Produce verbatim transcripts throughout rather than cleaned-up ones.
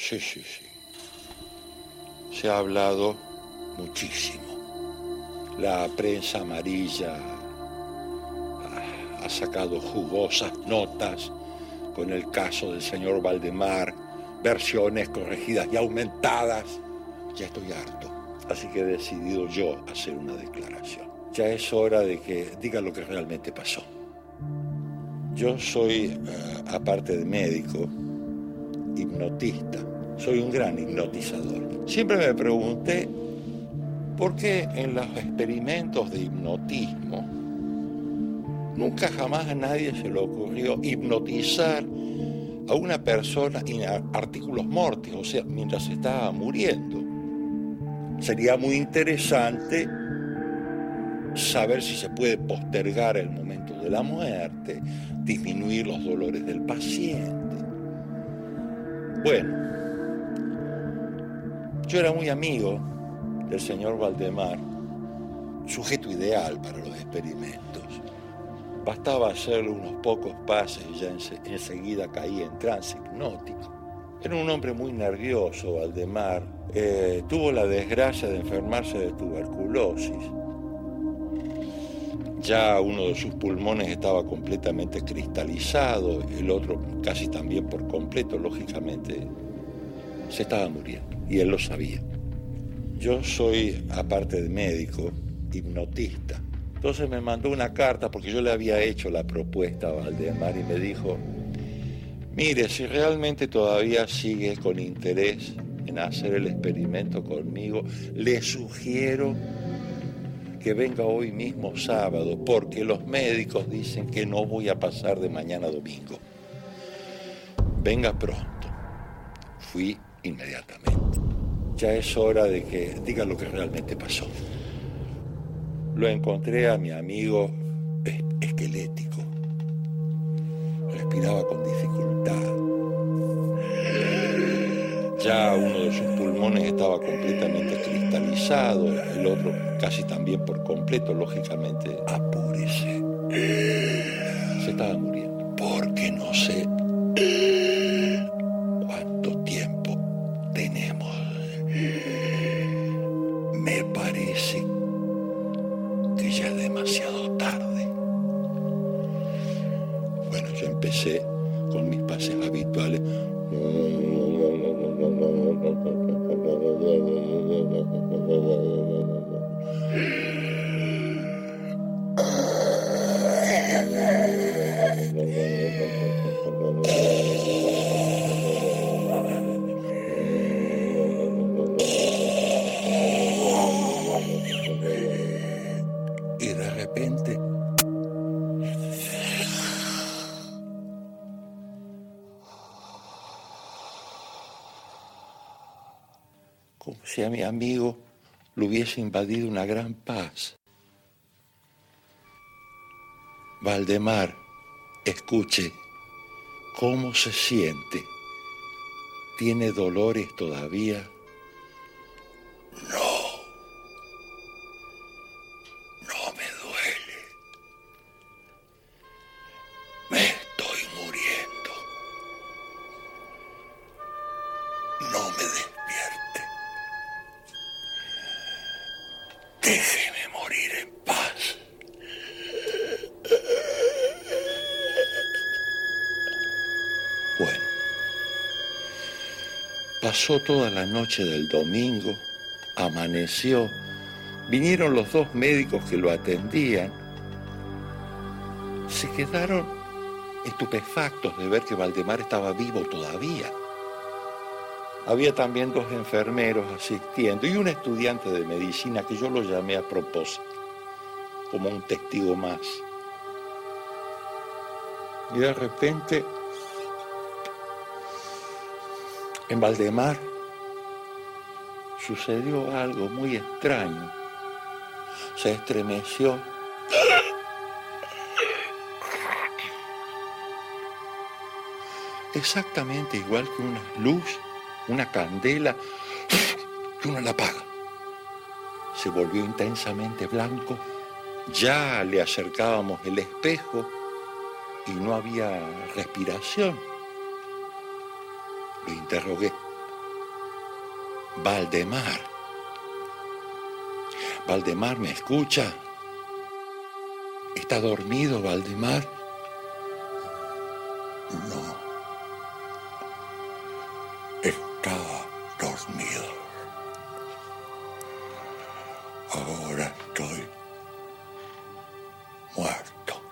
Sí, sí, sí. Se ha hablado muchísimo. La prensa amarilla ha sacado jugosas notas con el caso del señor Valdemar, versiones corregidas y aumentadas. Ya estoy harto, así que he decidido yo hacer una declaración. Ya es hora de que diga lo que realmente pasó. Yo soy, uh, aparte de médico, hipnotista. Soy un gran hipnotizador. Siempre me pregunté por qué en los experimentos de hipnotismo nunca jamás a nadie se le ocurrió hipnotizar a una persona in articulos mortis, o sea, mientras estaba muriendo. Sería muy interesante saber si se puede postergar el momento de la muerte, disminuir los dolores del paciente. Bueno, yo era muy amigo del señor Valdemar, sujeto ideal para los experimentos. Bastaba hacerle unos pocos pases y ya enseguida caía en trance hipnótico. Era un hombre muy nervioso, Valdemar. Eh, tuvo la desgracia de enfermarse de tuberculosis. Ya uno de sus pulmones estaba completamente cristalizado, el otro casi también por completo, lógicamente, se estaba muriendo, y él lo sabía. Yo soy, aparte de médico, hipnotista. Entonces me mandó una carta porque yo le había hecho la propuesta a Valdemar y me dijo, mire, si realmente todavía sigue con interés en hacer el experimento conmigo, le sugiero que venga hoy mismo sábado, porque los médicos dicen que no voy a pasar de mañana a domingo. Venga pronto. Fui inmediatamente. Ya es hora de que diga lo que realmente pasó. Lo encontré a mi amigo es esquelético. Respiraba con dificultad. Ya uno de sus pulmones estaba completamente cristalizado, el otro casi también por completo, lógicamente. Apúrese. Se estaba muriendo. Porque no sé cuánto tiempo tenemos. Me parece que ya es demasiado tarde. Bueno, yo empecé con mis pases habituales. Y de repente como si a mi amigo lo hubiese invadido una gran paz. Valdemar, escuche, ¿cómo se siente? ¿Tiene dolores todavía? No, no me duele. Me estoy muriendo. No me despierte. Déjeme morir en paz. Bueno, pasó toda la noche del domingo, amaneció, vinieron los dos médicos que lo atendían, se quedaron estupefactos de ver que Valdemar estaba vivo todavía. Había también dos enfermeros asistiendo y un estudiante de medicina que yo lo llamé a propósito, como un testigo más. Y de repente, en Valdemar sucedió algo muy extraño. Se estremeció. Exactamente igual que una luz, una candela, que uno la apaga. Se volvió intensamente blanco. Ya le acercábamos el espejo y no había respiración. Lo interrogué. Valdemar. Valdemar, ¿me escucha? ¿Está dormido, Valdemar? No. Estaba dormido. Ahora estoy muerto.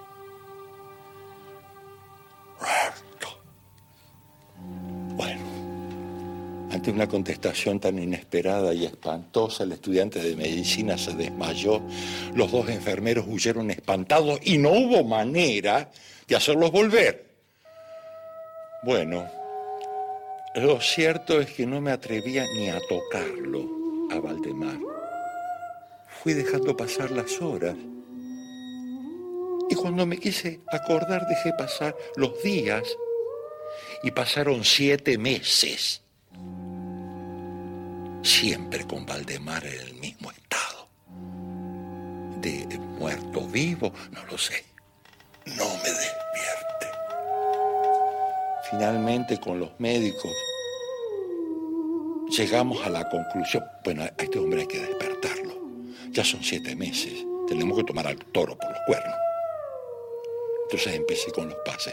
Muerto. Bueno, ante una contestación tan inesperada y espantosa, el estudiante de medicina se desmayó. Los dos enfermeros huyeron espantados y no hubo manera de hacerlos volver. Bueno, lo cierto es que no me atrevía ni a tocarlo a Valdemar. Fui dejando pasar las horas. Y cuando me quise acordar, dejé pasar los días. Y pasaron siete meses. Siempre con Valdemar en el mismo estado. De, de muerto vivo, no lo sé. No me despierte. Finalmente, con los médicos, llegamos a la conclusión, bueno, a este hombre hay que despertarlo. Ya son siete meses, tenemos que tomar al toro por los cuernos. Entonces empecé con los pases.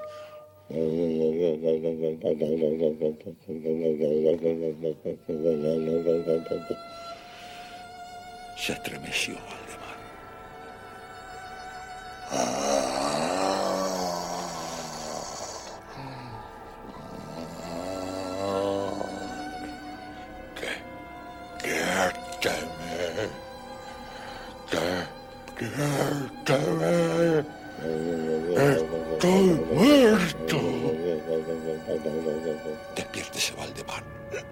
Se estremeció Valdemar. Despiérteme. Despiérteme. Estoy muerto. Despiértese, Valdemar.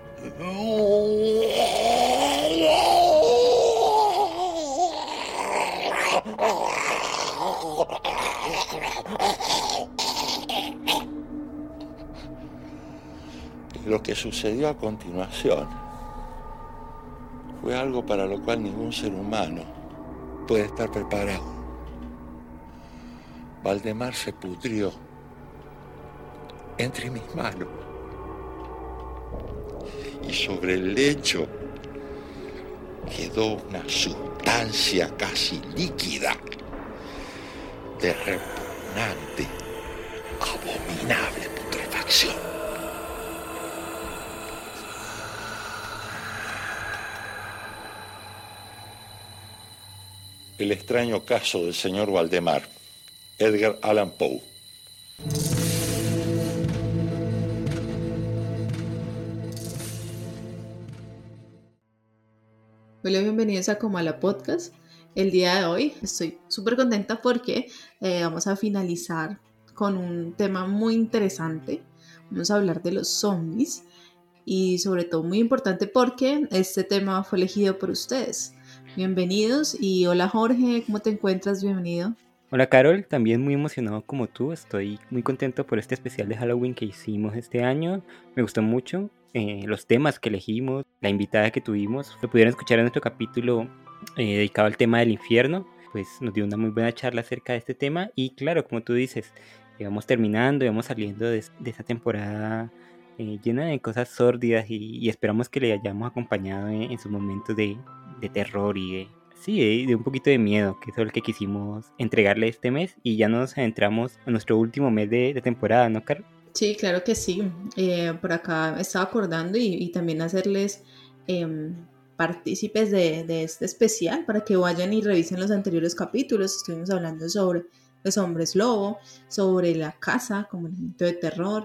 Lo que sucedió a continuación fue algo para lo cual ningún ser humano puede estar preparado. Valdemar se pudrió entre mis manos y sobre el lecho quedó una sustancia casi líquida de repugnante, abominable putrefacción. El extraño caso del señor Valdemar, Edgar Allan Poe. Hola, bienvenidos a Comala Podcast. El día de hoy estoy súper contenta porque eh, vamos a finalizar con un tema muy interesante. Vamos a hablar de los zombies y sobre todo muy importante porque este tema fue elegido por ustedes. Bienvenidos y hola Jorge, ¿cómo te encuentras? Bienvenido. Hola Carol, también muy emocionado como tú, estoy muy contento por este especial de Halloween que hicimos este año, me gustó mucho eh, los temas que elegimos, la invitada que tuvimos, lo pudieron escuchar en nuestro capítulo eh, dedicado al tema del infierno, pues nos dio una muy buena charla acerca de este tema y claro, como tú dices, íbamos terminando, íbamos saliendo de, de esta temporada eh, llena de cosas sórdidas y, y esperamos que le hayamos acompañado en, en sus momentos de, de terror y de... Sí, de, de un poquito de miedo, que es lo que quisimos entregarle este mes y ya nos adentramos a nuestro último mes de, de temporada, ¿no, Carol? Sí, claro que sí. Eh, por acá estaba acordando y, y también hacerles eh, partícipes de, de este especial para que vayan y revisen los anteriores capítulos. Estuvimos hablando sobre los hombres lobo, sobre la casa como elemento de terror,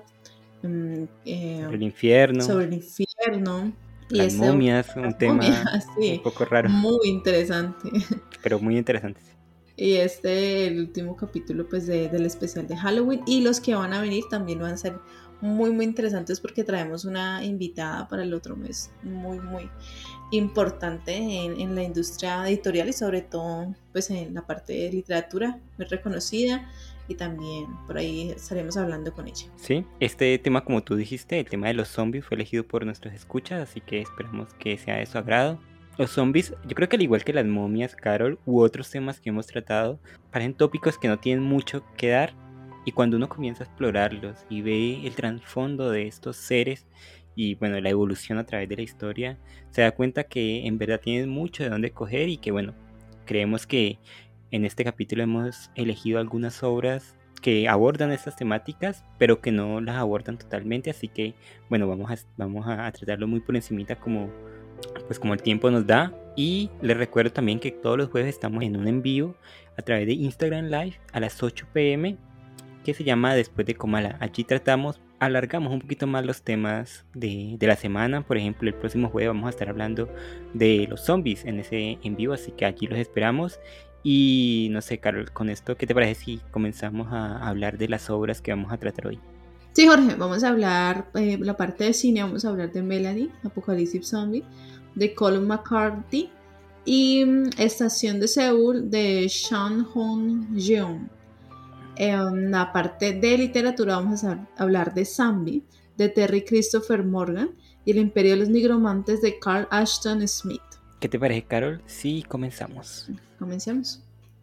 eh, sobre el infierno, sobre el infierno. Y las este, momias, un las tema momias, sí, un poco raro. Muy interesante. Pero muy interesante. Y este, el último capítulo pues de, del especial de Halloween. Y los que van a venir también van a ser muy, muy interesantes porque traemos una invitada para el otro mes muy, muy importante en, en la industria editorial y sobre todo pues en la parte de literatura, muy reconocida. Y también por ahí estaremos hablando con ella. Sí, este tema, como tú dijiste, el tema de los zombies fue elegido por nuestros escuchas, así que esperamos que sea de su agrado. Los zombies, yo creo que al igual que las momias, Carol, u otros temas que hemos tratado, parecen tópicos que no tienen mucho que dar, y cuando uno comienza a explorarlos y ve el trasfondo de estos seres y bueno, la evolución a través de la historia, se da cuenta que en verdad tienes mucho de dónde coger y que bueno, creemos que en este capítulo hemos elegido algunas obras que abordan estas temáticas, pero que no las abordan totalmente, así que bueno, vamos a, vamos a tratarlo muy por encimita como, pues como el tiempo nos da. Y les recuerdo también que todos los jueves estamos en un envío a través de Instagram Live a las ocho pm, que se llama Después de Comala. Allí tratamos, alargamos un poquito más los temas de, de la semana. Por ejemplo, el próximo jueves vamos a estar hablando de los zombies en ese en vivo, así que aquí los esperamos. Y no sé, Carol, con esto, ¿qué te parece si comenzamos a hablar de las obras que vamos a tratar hoy? Sí, Jorge, vamos a hablar, eh, la parte de cine, vamos a hablar de Melanie, Apocalipsis Zombie, de Colin McCarthy y um, Estación de Seúl de Sean Hong-jeong. En la parte de literatura vamos a hablar de Zombie, de Terry Christopher Morgan y El Imperio de los Nigromantes de Carl Ashton Smith. ¿Qué te parece, Carol? Sí, comenzamos. Comencemos.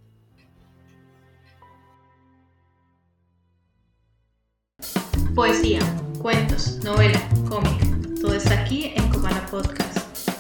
Poesía, cuentos, novela, cómic, todo está aquí en Comala Podcast.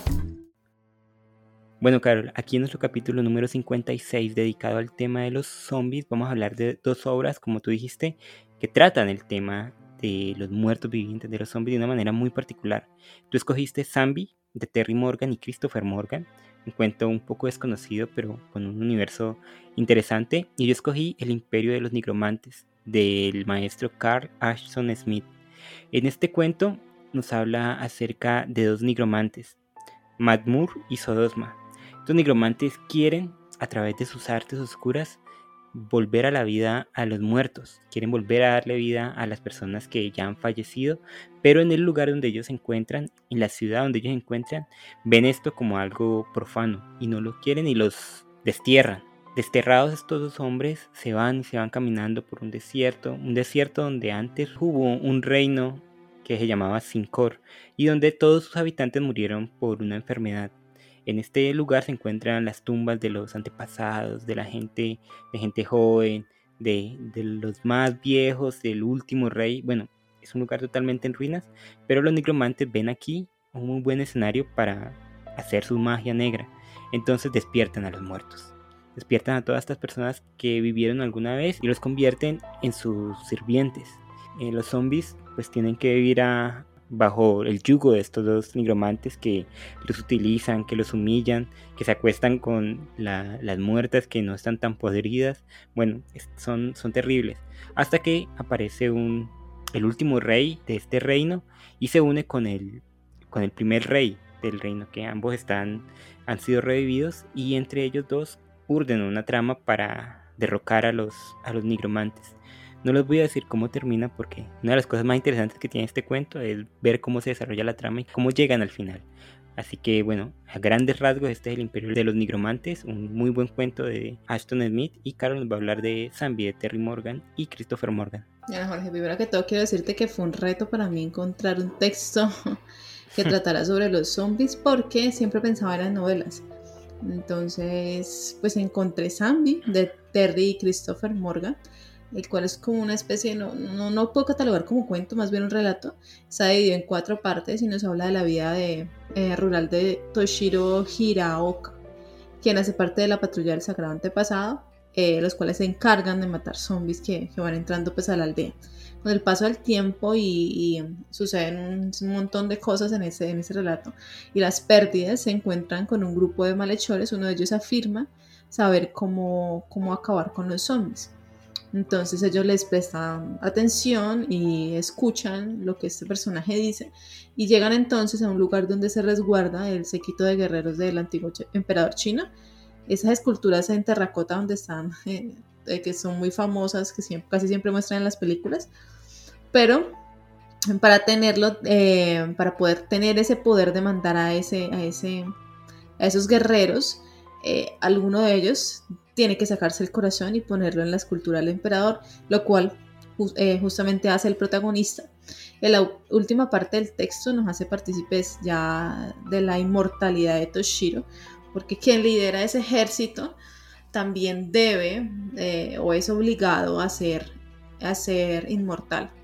Bueno, Carol, aquí en nuestro capítulo número cincuenta y seis, dedicado al tema de los zombies, vamos a hablar de dos obras, como tú dijiste, que tratan el tema de los muertos vivientes, de los zombies, de una manera muy particular. Tú escogiste Zombie, de Terry Morgan y Christopher Morgan, un cuento un poco desconocido, pero con un universo interesante. Y yo escogí El Imperio de los Nigromantes, del maestro Carl Ashton Smith. En este cuento nos habla acerca de dos nigromantes, Madmur y Sodosma. Estos nigromantes quieren, a través de sus artes oscuras, volver a la vida a los muertos, quieren volver a darle vida a las personas que ya han fallecido, pero en el lugar donde ellos se encuentran, en la ciudad donde ellos se encuentran, ven esto como algo profano y no lo quieren y los destierran. Desterrados estos dos hombres se van y se van caminando por un desierto, un desierto donde antes hubo un reino que se llamaba Sincor y donde todos sus habitantes murieron por una enfermedad. En este lugar se encuentran las tumbas de los antepasados, de la gente, de gente joven, de, de los más viejos, del último rey. Bueno, es un lugar totalmente en ruinas, pero los nigromantes ven aquí un muy buen escenario para hacer su magia negra. Entonces despiertan a los muertos. Despiertan a todas estas personas que vivieron alguna vez y los convierten en sus sirvientes. Eh, los zombies pues tienen que vivir a... bajo el yugo de estos dos nigromantes que los utilizan, que los humillan, que se acuestan con la, las muertas que no están tan podridas. Bueno, son, son terribles. Hasta que aparece un, el último rey de este reino y se une con el, con el primer rey del reino, que ambos están, han sido revividos y entre ellos dos urden una trama para derrocar a los, a los nigromantes. No les voy a decir cómo termina porque una de las cosas más interesantes que tiene este cuento es ver cómo se desarrolla la trama y cómo llegan al final. Así que bueno, a grandes rasgos este es El Imperio de los Nigromantes, un muy buen cuento de Ashton Smith, y Carol nos va a hablar de Zombie de Terry Morgan y Christopher Morgan. Bueno, Jorge, primero que todo quiero decirte que fue un reto para mí encontrar un texto que tratara sobre los zombies porque siempre pensaba en las novelas. Entonces, pues encontré Zombie de Terry y Christopher Morgan, el cual es como una especie, no, no, no puedo catalogar como cuento, más bien un relato. Está dividido en cuatro partes y nos habla de la vida de, eh, rural de Toshiro Hiraoka, quien hace parte de la patrulla del Sagrado Antepasado, eh, los cuales se encargan de matar zombies que, que van entrando pues a la aldea. Con el paso del tiempo y, y suceden un, un montón de cosas en ese, en ese relato y las pérdidas, se encuentran con un grupo de malhechores. Uno de ellos afirma saber cómo, cómo acabar con los zombies. Entonces ellos les prestan atención y escuchan lo que este personaje dice y llegan entonces a un lugar donde se resguarda el séquito de guerreros del antiguo emperador chino. Esas esculturas en terracota donde están, eh, que son muy famosas, que siempre, casi siempre muestran en las películas, pero para tenerlo, eh, para poder tener ese poder de mandar a, ese, a, ese, a esos guerreros, eh, alguno de ellos tiene que sacarse el corazón y ponerlo en la escultura del emperador, lo cual eh, justamente hace el protagonista. En la última parte del texto nos hace partícipes ya de la inmortalidad de Toshiro, porque quien lidera ese ejército también debe eh, o es obligado a ser, a ser inmortal.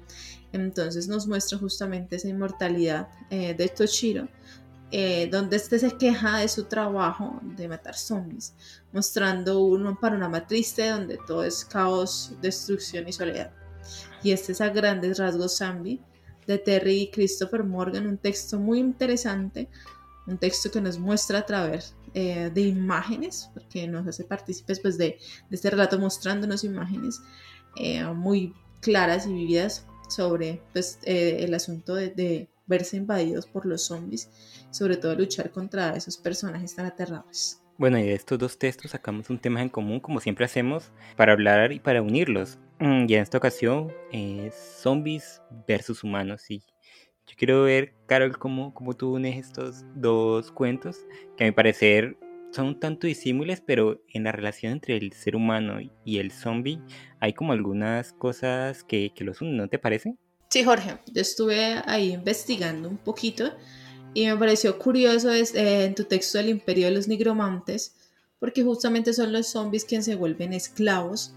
Entonces nos muestra justamente esa inmortalidad eh, de Toshiro, eh, donde este se queja de su trabajo de matar zombies, mostrando un panorama triste donde todo es caos, destrucción y soledad. Y este es a grandes rasgos Zombie, de Terry y Christopher Morgan, un texto muy interesante, un texto que nos muestra a través eh, de imágenes, porque nos hace partícipes pues, de, de este relato mostrándonos imágenes eh, muy claras y vividas sobre pues, eh, el asunto de, de verse invadidos por los zombies, sobre todo luchar contra esos personajes tan aterradores. Bueno, y de estos dos textos sacamos un tema en común, como siempre hacemos, para hablar y para unirlos. Mm, Y en esta ocasión es zombies versus humanos. Y yo quiero ver, Carol, cómo, cómo tú unes estos dos cuentos, que a mi parecer son un tanto disímiles, pero en la relación entre el ser humano y- y el zombie hay como algunas cosas que, que los unen, ¿no te parece? Sí, Jorge, yo estuve ahí investigando un poquito y me pareció curioso es, eh, en tu texto del Imperio de los Nigromantes, porque justamente son los zombies quienes se vuelven esclavos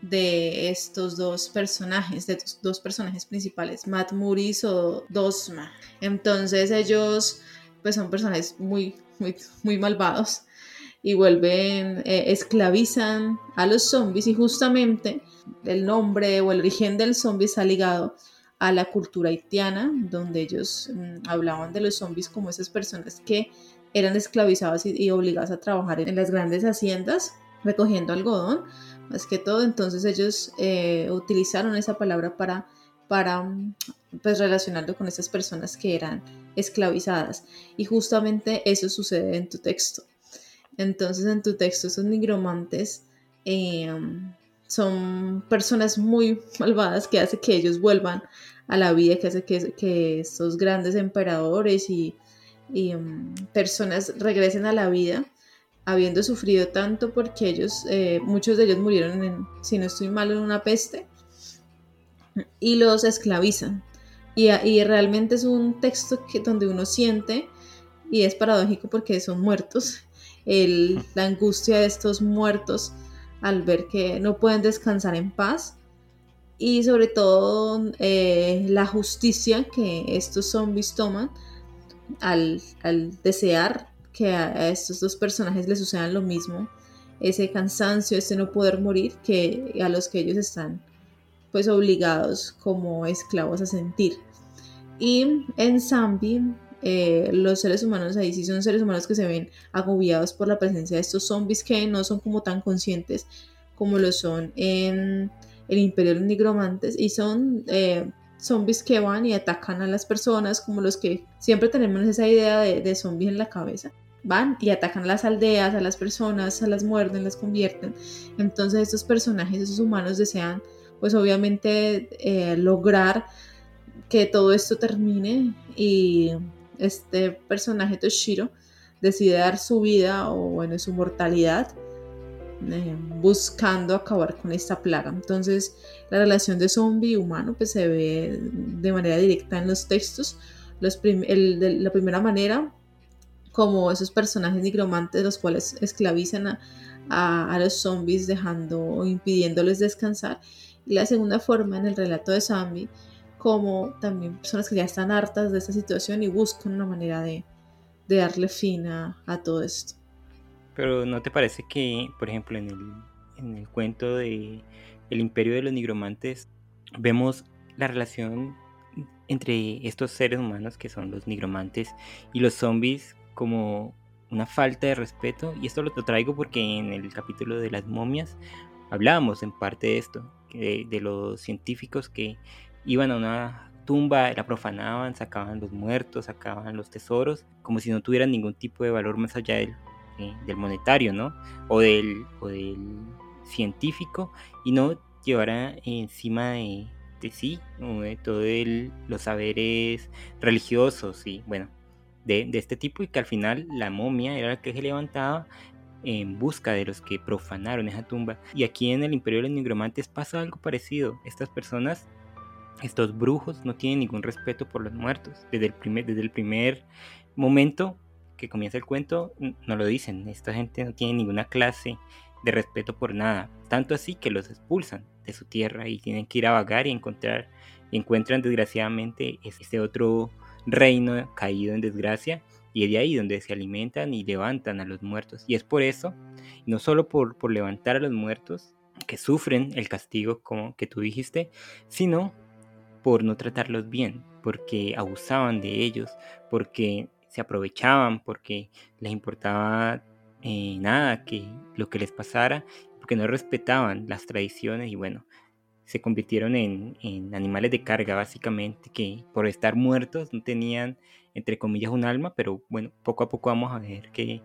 de estos dos personajes, de estos dos personajes principales, Matt Muris o Dosma. Entonces ellos pues son personajes muy, muy, muy malvados y vuelven, eh, esclavizan a los zombies y justamente el nombre o el origen del zombie está ligado a la cultura haitiana, donde ellos mm, hablaban de los zombies como esas personas que eran esclavizadas y, y obligadas a trabajar en las grandes haciendas recogiendo algodón, más que todo. Entonces ellos eh, utilizaron esa palabra para, para mm, pues, relacionarlo con esas personas que eran esclavizadas. Y justamente eso sucede en tu texto. Entonces en tu texto esos nigromantes eh, son personas muy malvadas que hace que ellos vuelvan a la vida, que hace que, que estos grandes emperadores y, y um, personas regresen a la vida habiendo sufrido tanto porque ellos, eh, muchos de ellos murieron, en, si no estoy mal, en una peste y los esclavizan. Y, y realmente es un texto que, donde uno siente, y es paradójico porque son muertos, el, la angustia de estos muertos al ver que no pueden descansar en paz y sobre todo eh, la justicia que estos zombies toman al, al desear que a, a estos dos personajes les sucedan lo mismo, ese cansancio, ese no poder morir que a los que ellos están pues obligados como esclavos a sentir. Y en Zombie, eh, los seres humanos ahí sí son seres humanos que se ven agobiados por la presencia de estos zombies que no son como tan conscientes como lo son en el Imperio de los Nigromantes y son eh, zombies que van y atacan a las personas, como los que siempre tenemos esa idea de, de zombies en la cabeza. Van y atacan a las aldeas, a las personas, a las muerden, las convierten. Entonces estos personajes, esos humanos desean pues obviamente eh, lograr que todo esto termine y este personaje Toshiro decide dar su vida o bueno su mortalidad eh, buscando acabar con esta plaga. Entonces la relación de zombie y humano pues se ve de manera directa en los textos. Los prim- el, de la primera manera como esos personajes nigromantes los cuales esclavizan a, a, a los zombies dejando o impidiéndoles descansar, y la segunda forma en el relato de Zombie como también personas que ya están hartas de esta situación y buscan una manera de, de darle fin a, a todo esto. Pero ¿no te parece que, por ejemplo, en el, en el cuento de El Imperio de los Nigromantes, vemos la relación entre estos seres humanos que son los nigromantes y los zombies como una falta de respeto? Y esto lo traigo porque en el capítulo de las momias hablábamos en parte de esto, de, de los científicos que iban a una tumba, la profanaban, sacaban los muertos, sacaban los tesoros, como si no tuvieran ningún tipo de valor más allá del, eh, del monetario, ¿no? O del, o del científico, y no llevara encima de, de sí, o de todos los saberes religiosos y bueno, de, de este tipo, y que al final la momia era la que se levantaba en busca de los que profanaron esa tumba. Y aquí en el Imperio de los Nigromantes pasa algo parecido. Estas personas, estos brujos, no tienen ningún respeto por los muertos. Desde el primer, desde el primer momento que comienza el cuento, no lo dicen. Esta gente no tiene ninguna clase de respeto por nada. Tanto así que los expulsan de su tierra y tienen que ir a vagar y encontrar y encuentran desgraciadamente este otro reino caído en desgracia, y es de ahí donde se alimentan y levantan a los muertos. Y es por eso, no solo por, por levantar a los muertos, que sufren el castigo como que tú dijiste, sino por no tratarlos bien, porque abusaban de ellos, porque se aprovechaban, porque les importaba eh, nada que lo que les pasara, porque no respetaban las tradiciones y bueno, se convirtieron en, en animales de carga básicamente, que por estar muertos no tenían entre comillas un alma, pero bueno, poco a poco vamos a ver que,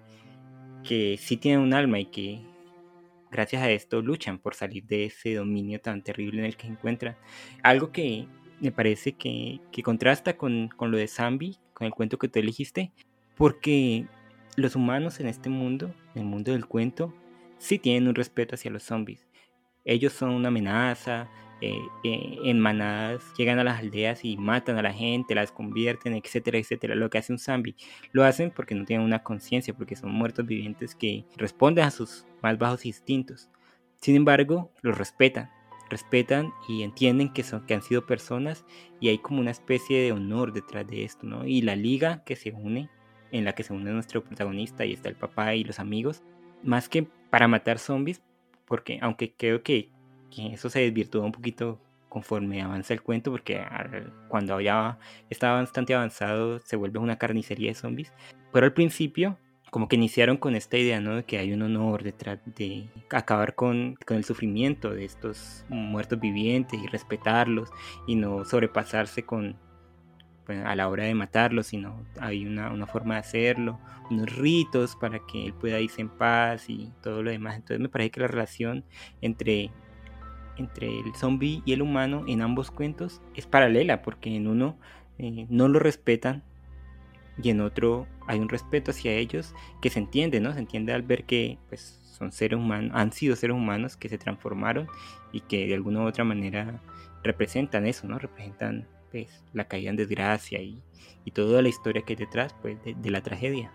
que sí tienen un alma y que gracias a esto luchan por salir de ese dominio tan terrible en el que se encuentran. Algo que me parece que, que contrasta con, con lo de Zambi, con el cuento que tú elegiste, porque los humanos en este mundo, en el mundo del cuento, sí tienen un respeto hacia los zombies. Ellos son una amenaza, eh, eh, en manadas llegan a las aldeas y matan a la gente, las convierten, etcétera, etcétera. Lo que hace un zombie, lo hacen porque no tienen una conciencia, porque son muertos vivientes que responden a sus más bajos instintos. Sin embargo, los respetan, respetan y entienden que, son, que han sido personas, y hay como una especie de honor detrás de esto, ¿no? Y la liga que se une, en la que se une nuestro protagonista, y está el papá y los amigos, más que para matar zombies, porque aunque creo que, que eso se desvirtúa un poquito conforme avanza el cuento, porque al, cuando ya está bastante avanzado se vuelve una carnicería de zombies, pero al principio como que iniciaron con esta idea, ¿no? De que hay un honor detrás de acabar con, con el sufrimiento de estos muertos vivientes y respetarlos y no sobrepasarse con, pues, a la hora de matarlos, sino hay una, una forma de hacerlo, unos ritos para que él pueda irse en paz y todo lo demás. Entonces me parece que la relación entre, entre el zombie y el humano en ambos cuentos es paralela, porque en uno eh, no lo respetan y en otro hay un respeto hacia ellos que se entiende, ¿no? Se entiende al ver que pues, son seres humanos, han sido seres humanos que se transformaron y que de alguna u otra manera representan eso, ¿no? Representan pues, la caída en desgracia y, y toda la historia que hay detrás pues, de, de la tragedia.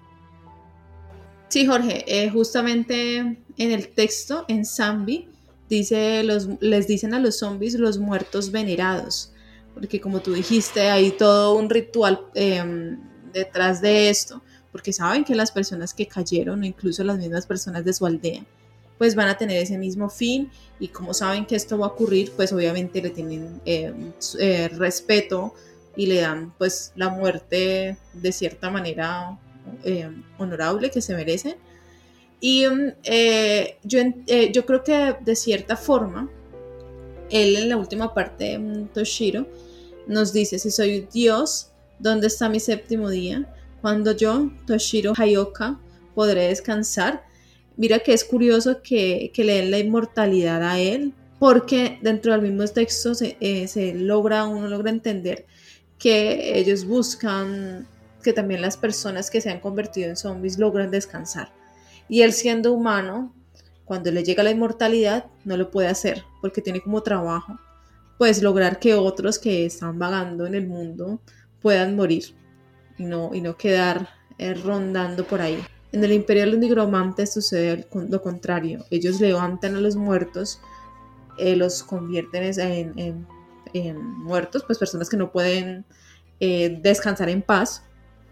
Sí, Jorge, eh, justamente en el texto, en Zambi, dice los, les dicen a los zombies los muertos venerados, porque como tú dijiste, hay todo un ritual eh, detrás de esto, porque saben que las personas que cayeron, o incluso las mismas personas de su aldea, pues van a tener ese mismo fin, y como saben que esto va a ocurrir, pues obviamente le tienen eh, eh, respeto y le dan pues la muerte de cierta manera eh, honorable que se merecen. Y eh, yo, eh, yo creo que de cierta forma, él en la última parte, Toshiro, nos dice: si soy Dios, ¿dónde está mi séptimo día? Cuando yo, Toshiro Hayoka, podré descansar. Mira que es curioso que, que le den la inmortalidad a él, porque dentro del mismo texto se, eh, se logra, uno logra entender que ellos buscan que también las personas que se han convertido en zombies logran descansar. Y él, siendo humano, cuando le llega la inmortalidad, no lo puede hacer, porque tiene como trabajo pues lograr que otros que están vagando en el mundo puedan morir y no, y no quedar eh, rondando por ahí. En el Imperio de los Nigromantes sucede lo contrario. Ellos levantan a los muertos, eh, los convierten en, en, en muertos, pues personas que no pueden eh, descansar en paz,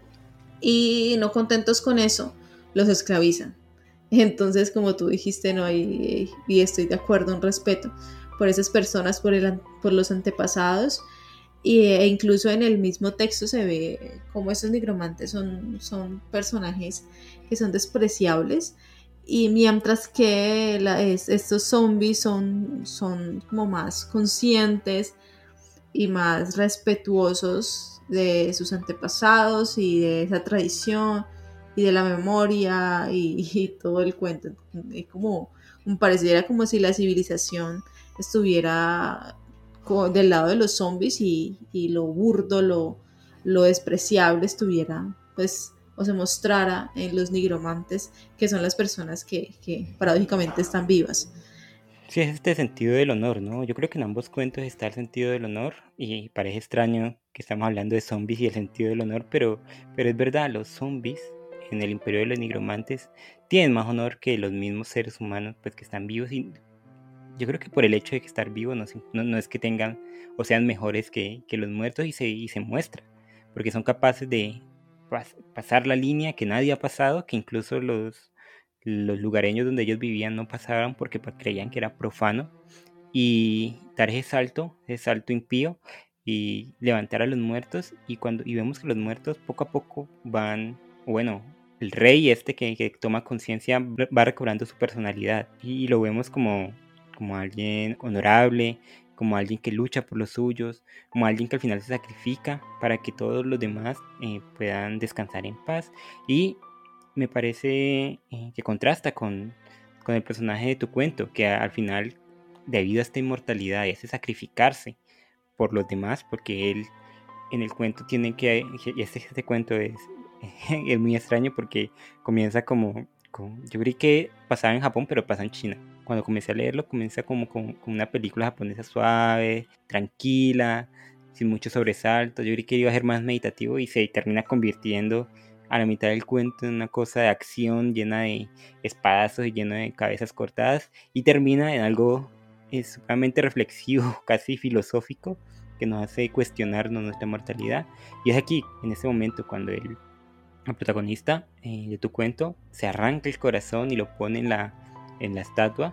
y no contentos con eso, los esclavizan. Entonces, como tú dijiste, no hay, y estoy de acuerdo, un respeto por esas personas, por, el, por los antepasados, y, e incluso en el mismo texto se ve como esos nigromantes son, son personajes que son despreciables, y mientras que la, es, estos zombies son, son como más conscientes y más respetuosos de sus antepasados y de esa tradición y de la memoria y, y todo el cuento. Es como, pareciera como si la civilización estuviera del lado de los zombies, y, y lo burdo, lo, lo despreciable estuviera, pues, o se mostrara en los nigromantes, que son las personas que, que paradójicamente están vivas. Sí, es este sentido del honor, ¿no? Yo creo que en ambos cuentos está el sentido del honor, y parece extraño que estamos hablando de zombies y el sentido del honor, pero, pero es verdad, los zombies en el Imperio de los Nigromantes tienen más honor que los mismos seres humanos pues, que están vivos, y yo creo que por el hecho de que estar vivos no, se- no, no es que tengan o sean mejores que, que los muertos y se, y se muestra, porque son capaces de pas- pasar la línea que nadie ha pasado, que incluso los, los lugareños donde ellos vivían no pasaban porque pues, creían que era profano, y dar ese salto, ese salto impío y levantar a los muertos y cuando y vemos que los muertos poco a poco van, bueno, el rey este que, que toma conciencia va recobrando su personalidad y lo vemos como, como alguien honorable, como alguien que lucha por los suyos, como alguien que al final se sacrifica para que todos los demás eh, puedan descansar en paz y me parece eh, que contrasta con, con el personaje de tu cuento, que a- al final, debido a esta inmortalidad y a ese sacrificarse por los demás, porque él en el cuento tiene que, y este, este cuento es, es muy extraño porque comienza como, como- yo creí que pasaba en Japón, pero pasa en China. Cuando comencé a leerlo, comienza como con como una película japonesa suave, tranquila, sin mucho sobresalto. Yo creí que iba a ser más meditativo y se termina convirtiendo a la mitad del cuento en una cosa de acción llena de espadazos y llena de cabezas cortadas y termina en algo eh, supremamente reflexivo, casi filosófico, que nos hace cuestionarnos nuestra mortalidad. Y es aquí, en ese momento, cuando el, el protagonista eh, de tu cuento se arranca el corazón y lo pone en la, en la estatua,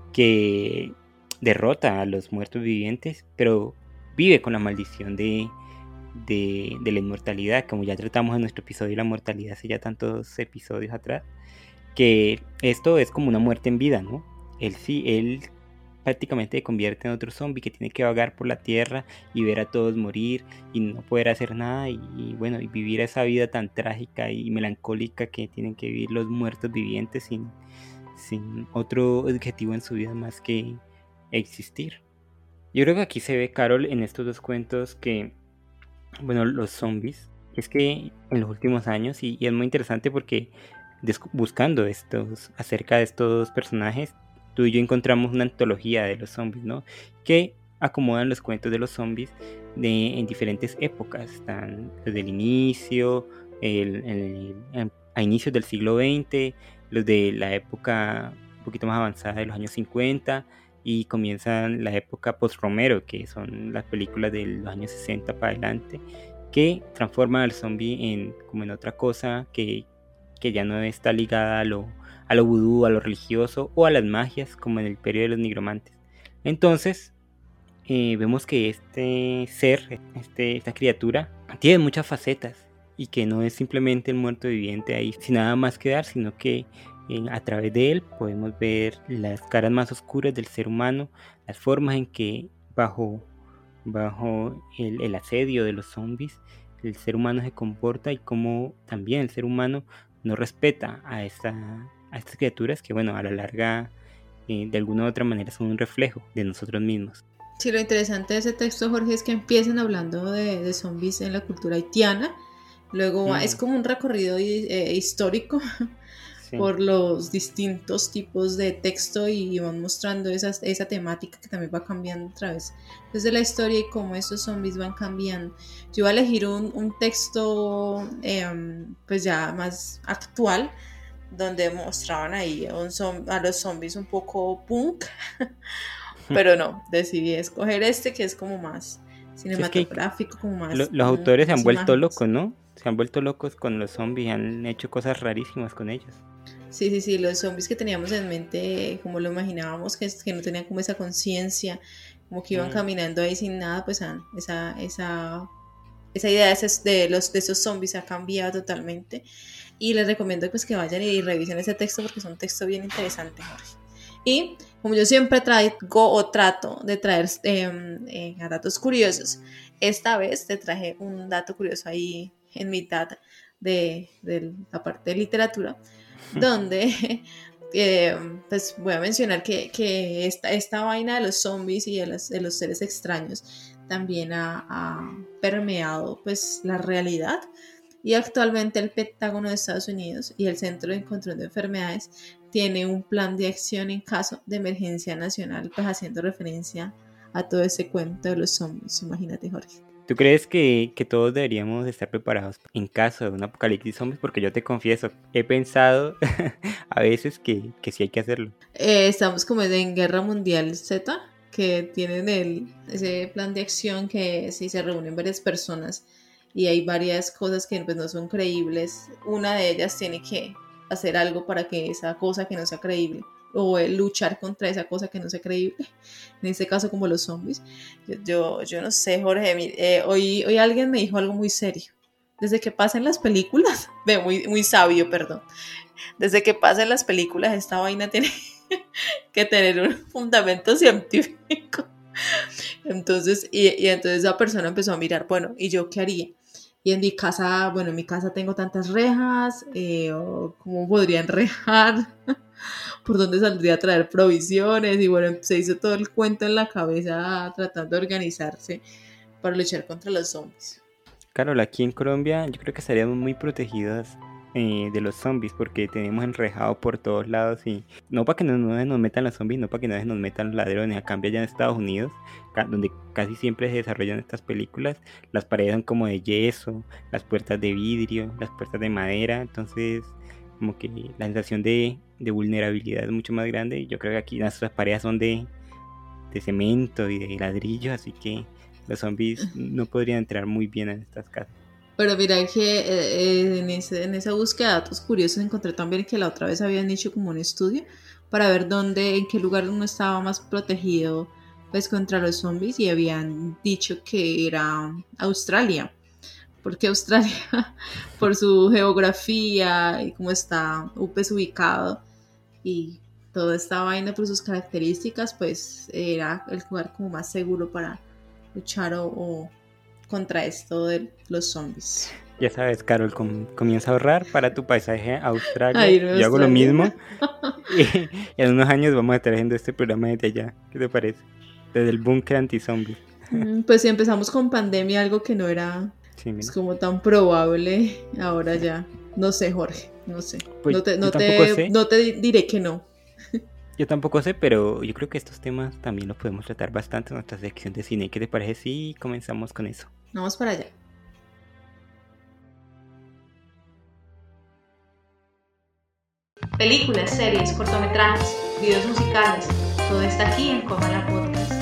que derrota a los muertos vivientes, pero vive con la maldición de, de, de la inmortalidad, como ya tratamos en nuestro episodio de la mortalidad hace ya tantos episodios atrás, que esto es como una muerte en vida, ¿no? Él sí, él prácticamente se convierte en otro zombie que tiene que vagar por la tierra y ver a todos morir y no poder hacer nada y, y bueno, y vivir esa vida tan trágica y melancólica que tienen que vivir los muertos vivientes sin, sin otro objetivo en su vida más que existir. Yo creo que aquí se ve, Carol, en estos dos cuentos que, bueno, los zombies, es que en los últimos años, y, y es muy interesante porque descu- buscando estos, acerca de estos personajes, tú y yo encontramos una antología de los zombies, ¿no? Que acomodan los cuentos de los zombies de, en diferentes épocas, están desde el inicio, el, el- el- a inicios del siglo veinte, los de la época un poquito más avanzada de los años cincuenta, y comienzan la época post-Romero, que son las películas de los años sesenta para adelante, que transforman al zombie en, como en otra cosa que, que ya no está ligada a lo, a lo vudú, a lo religioso o a las magias, como en el periodo de los nigromantes. Entonces, eh, vemos que este ser, este, esta criatura, tiene muchas facetas y que no es simplemente el muerto viviente ahí sin nada más que dar, sino que eh, a través de él podemos ver las caras más oscuras del ser humano, las formas en que bajo, bajo el, el asedio de los zombies el ser humano se comporta y cómo también el ser humano no respeta a, esta, a estas criaturas que, bueno, a la larga eh, de alguna u otra manera son un reflejo de nosotros mismos. Sí, lo interesante de ese texto, Jorge, es que empiezan hablando de, de zombies en la cultura haitiana. Luego va- es Mm, como un recorrido hi- eh, histórico sí. por los distintos tipos de texto y van mostrando esas, esa temática que también va cambiando a través desde la historia y cómo esos zombies van cambiando. Yo voy a elegir un, un texto em, pues ya más actual donde mostraban ahí a, un zom- a los zombies un poco punk, pero no, decidí escoger este que es como más Sí, es que cinematográfico, como lo- más, los mm, autores se han más vuelto imágenes. locos, ¿no? Se han vuelto locos con los zombies, han hecho cosas rarísimas con ellos. Sí, sí, sí, los zombies que teníamos en mente, como lo imaginábamos, que, que no tenían como esa conciencia, como que iban Mm. caminando ahí sin nada, pues ah, esa, esa, esa idea de esos, de los, de esos zombies ha cambiado totalmente. Y les recomiendo pues que vayan y revisen ese texto porque es un texto bien interesante, Jorge. Y como yo siempre traigo o trato de traer eh, eh, datos curiosos, esta vez te traje un dato curioso ahí en mitad de, de la parte de literatura, donde eh, pues voy a mencionar que, que esta, esta vaina de los zombies y de los, de los seres extraños también ha, ha permeado pues la realidad. Y actualmente el Pentágono de Estados Unidos y el Centro de Control de Enfermedades tiene un plan de acción en caso de emergencia nacional, pues haciendo referencia a todo ese cuento de los zombies. Imagínate, Jorge. ¿Tú crees que, que todos deberíamos estar preparados en caso de un apocalipsis zombies? Porque yo te confieso, he pensado a veces que, que sí hay que hacerlo. Eh, estamos como en Guerra Mundial Z, que tienen el, ese plan de acción que si se reúnen varias personas y hay varias cosas que pues, no son creíbles, una de ellas tiene que hacer algo para que esa cosa que no sea creíble o eh, luchar contra esa cosa que no sea creíble, en este caso como los zombies. Yo, yo, yo no sé, Jorge, mi- eh, hoy, hoy alguien me dijo algo muy serio. Desde que pasen las películas, ve, muy, muy sabio, perdón. Desde que pasen las películas, esta vaina tiene que tener un fundamento científico. Entonces, y, y entonces esa persona empezó a mirar, bueno, ¿y yo qué haría? Y en mi casa, bueno, en mi casa tengo tantas rejas, eh, o ¿cómo podría enrejar? ¿Por dónde saldría a traer provisiones? Y bueno, se hizo todo el cuento en la cabeza tratando de organizarse para luchar contra los zombies. Carol, aquí en Colombia yo creo que estaríamos muy protegidas eh, de los zombies porque tenemos enrejado por todos lados y no para que no, no se nos metan los zombies, no para que no se nos metan los ladrones. A cambio allá en Estados Unidos, ca- donde casi siempre se desarrollan estas películas, las paredes son como de yeso, las puertas de vidrio, las puertas de madera, entonces como que la sensación de, de vulnerabilidad es mucho más grande. Y yo creo que aquí nuestras paredes son de, de cemento y de ladrillo, así que los zombies no podrían entrar muy bien en estas casas. Pero mira que eh, eh, en, ese, en esa búsqueda de datos curiosos encontré también que la otra vez habían hecho como un estudio para ver dónde, en qué lugar uno estaba más protegido pues contra los zombies y habían dicho que era Australia. Porque Australia, por su geografía y cómo está pues, ubicado y toda esta vaina por sus características, pues era el lugar como más seguro para luchar o, o contra esto de los zombies. Ya sabes, Carol, com- comienza a ahorrar para tu paisaje a Australia. A irme a Yo hago lo Australia. mismo. Y, y en unos años vamos a estar haciendo este programa desde allá. ¿Qué te parece? Desde el búnker anti-zombie. Mm, Pues si empezamos con pandemia, algo que no era Sí, pues, mira. como tan probable, ahora ya. No sé, Jorge, no sé. Pues no te, yo no tampoco te, sé. no te di- diré que no. Yo tampoco sé, pero yo creo que estos temas también los podemos tratar bastante en nuestra sección de cine. ¿Qué te parece si comenzamos con eso? Vamos para allá. Películas, series, cortometrajes, videos musicales, todo está aquí en Comala Podcast.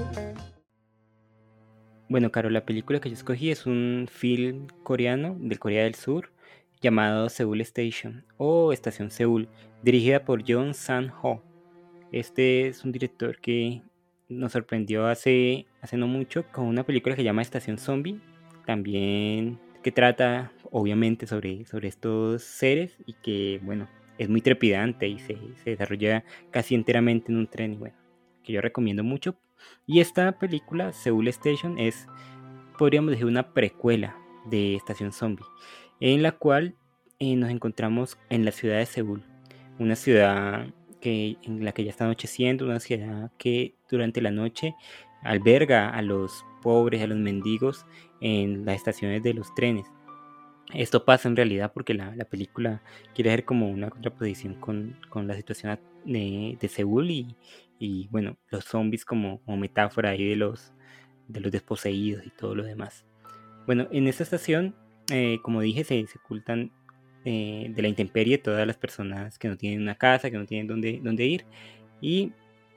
Bueno, Carol, la película que yo escogí es un film coreano del Corea del Sur llamado Seoul Station o Estación Seúl, dirigida por Jeon Sang-ho. Este es un director que nos sorprendió hace, hace no mucho con una película que se llama Estación Zombie, también que trata obviamente sobre, sobre estos seres y que, bueno, es muy trepidante y se, se desarrolla casi enteramente en un tren, y bueno, que yo recomiendo mucho. Y esta película, Seoul Station, es, podríamos decir, una precuela de Estación Zombie, en la cual eh, nos encontramos en la ciudad de Seúl, una ciudad que, en la que ya está anocheciendo, una ciudad que durante la noche alberga a los pobres, a los mendigos en las estaciones de los trenes. Esto pasa en realidad porque la, la película quiere ser como una contraposición con, con la situación de, de Seúl y, y, bueno, los zombies como, como metáfora ahí de los, de los desposeídos y todo lo demás. Bueno, en esta estación, eh, como dije, se, se ocultan eh, de la intemperie todas las personas que no tienen una casa, que no tienen dónde, dónde ir. Y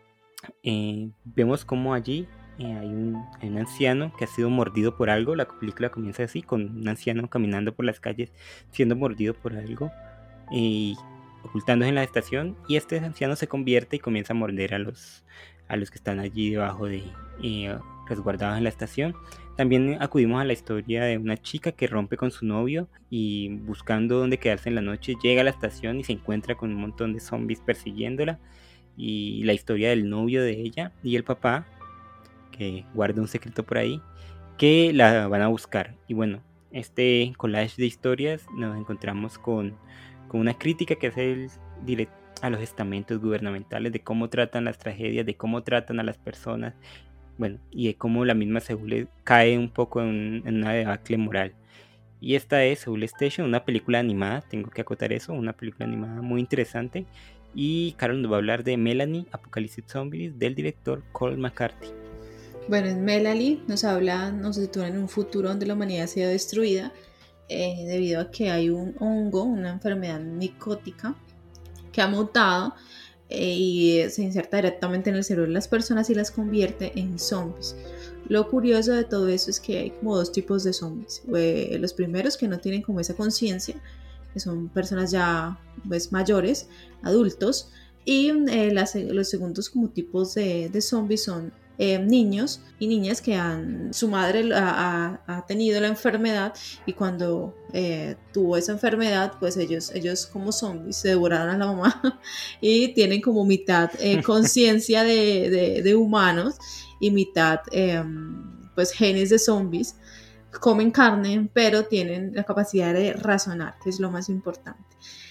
eh, vemos como allí eh, hay, un, hay un anciano que ha sido mordido por algo. La película comienza así, con un anciano caminando por las calles siendo mordido por algo y ocultándose en la estación. Y este anciano se convierte y comienza a morder a los, a los que están allí debajo de eh, resguardados en la estación. También acudimos a la historia de una chica que rompe con su novio y buscando dónde quedarse en la noche llega a la estación y se encuentra con un montón de zombies persiguiéndola, y la historia del novio de ella y el papá que guarda un secreto por ahí que la van a buscar. Y bueno, este collage de historias nos encontramos con, con una crítica que hace el director a los estamentos gubernamentales, de cómo tratan las tragedias, de cómo tratan a las personas, bueno, y de cómo la misma Seúl cae un poco en, en una debacle moral. Y esta es Seoul Station, una película animada, tengo que acotar eso, una película animada muy interesante. Y Carol nos va a hablar de Melanie, Apocalipsis Zombies, del director Cole McCarthy. Bueno, en Melanie nos habla, nos sitúa en un futuro donde la humanidad ha sido destruida eh, debido a que hay un hongo, una enfermedad micótica que ha mutado eh, y se inserta directamente en el cerebro de las personas y las convierte en zombies. Lo curioso de todo eso es que hay como dos tipos de zombies. Eh, los primeros que no tienen como esa conciencia, que son personas ya pues, mayores, adultos, y eh, las, los segundos como tipos de, de zombies son eh, niños y niñas que han, su madre ha, ha, ha tenido la enfermedad y cuando eh, tuvo esa enfermedad, pues ellos, ellos como zombies se devoraron a la mamá y tienen como mitad eh, conciencia de, de, de humanos y mitad eh, pues genes de zombies. Comen carne, pero tienen la capacidad de razonar, que es lo más importante.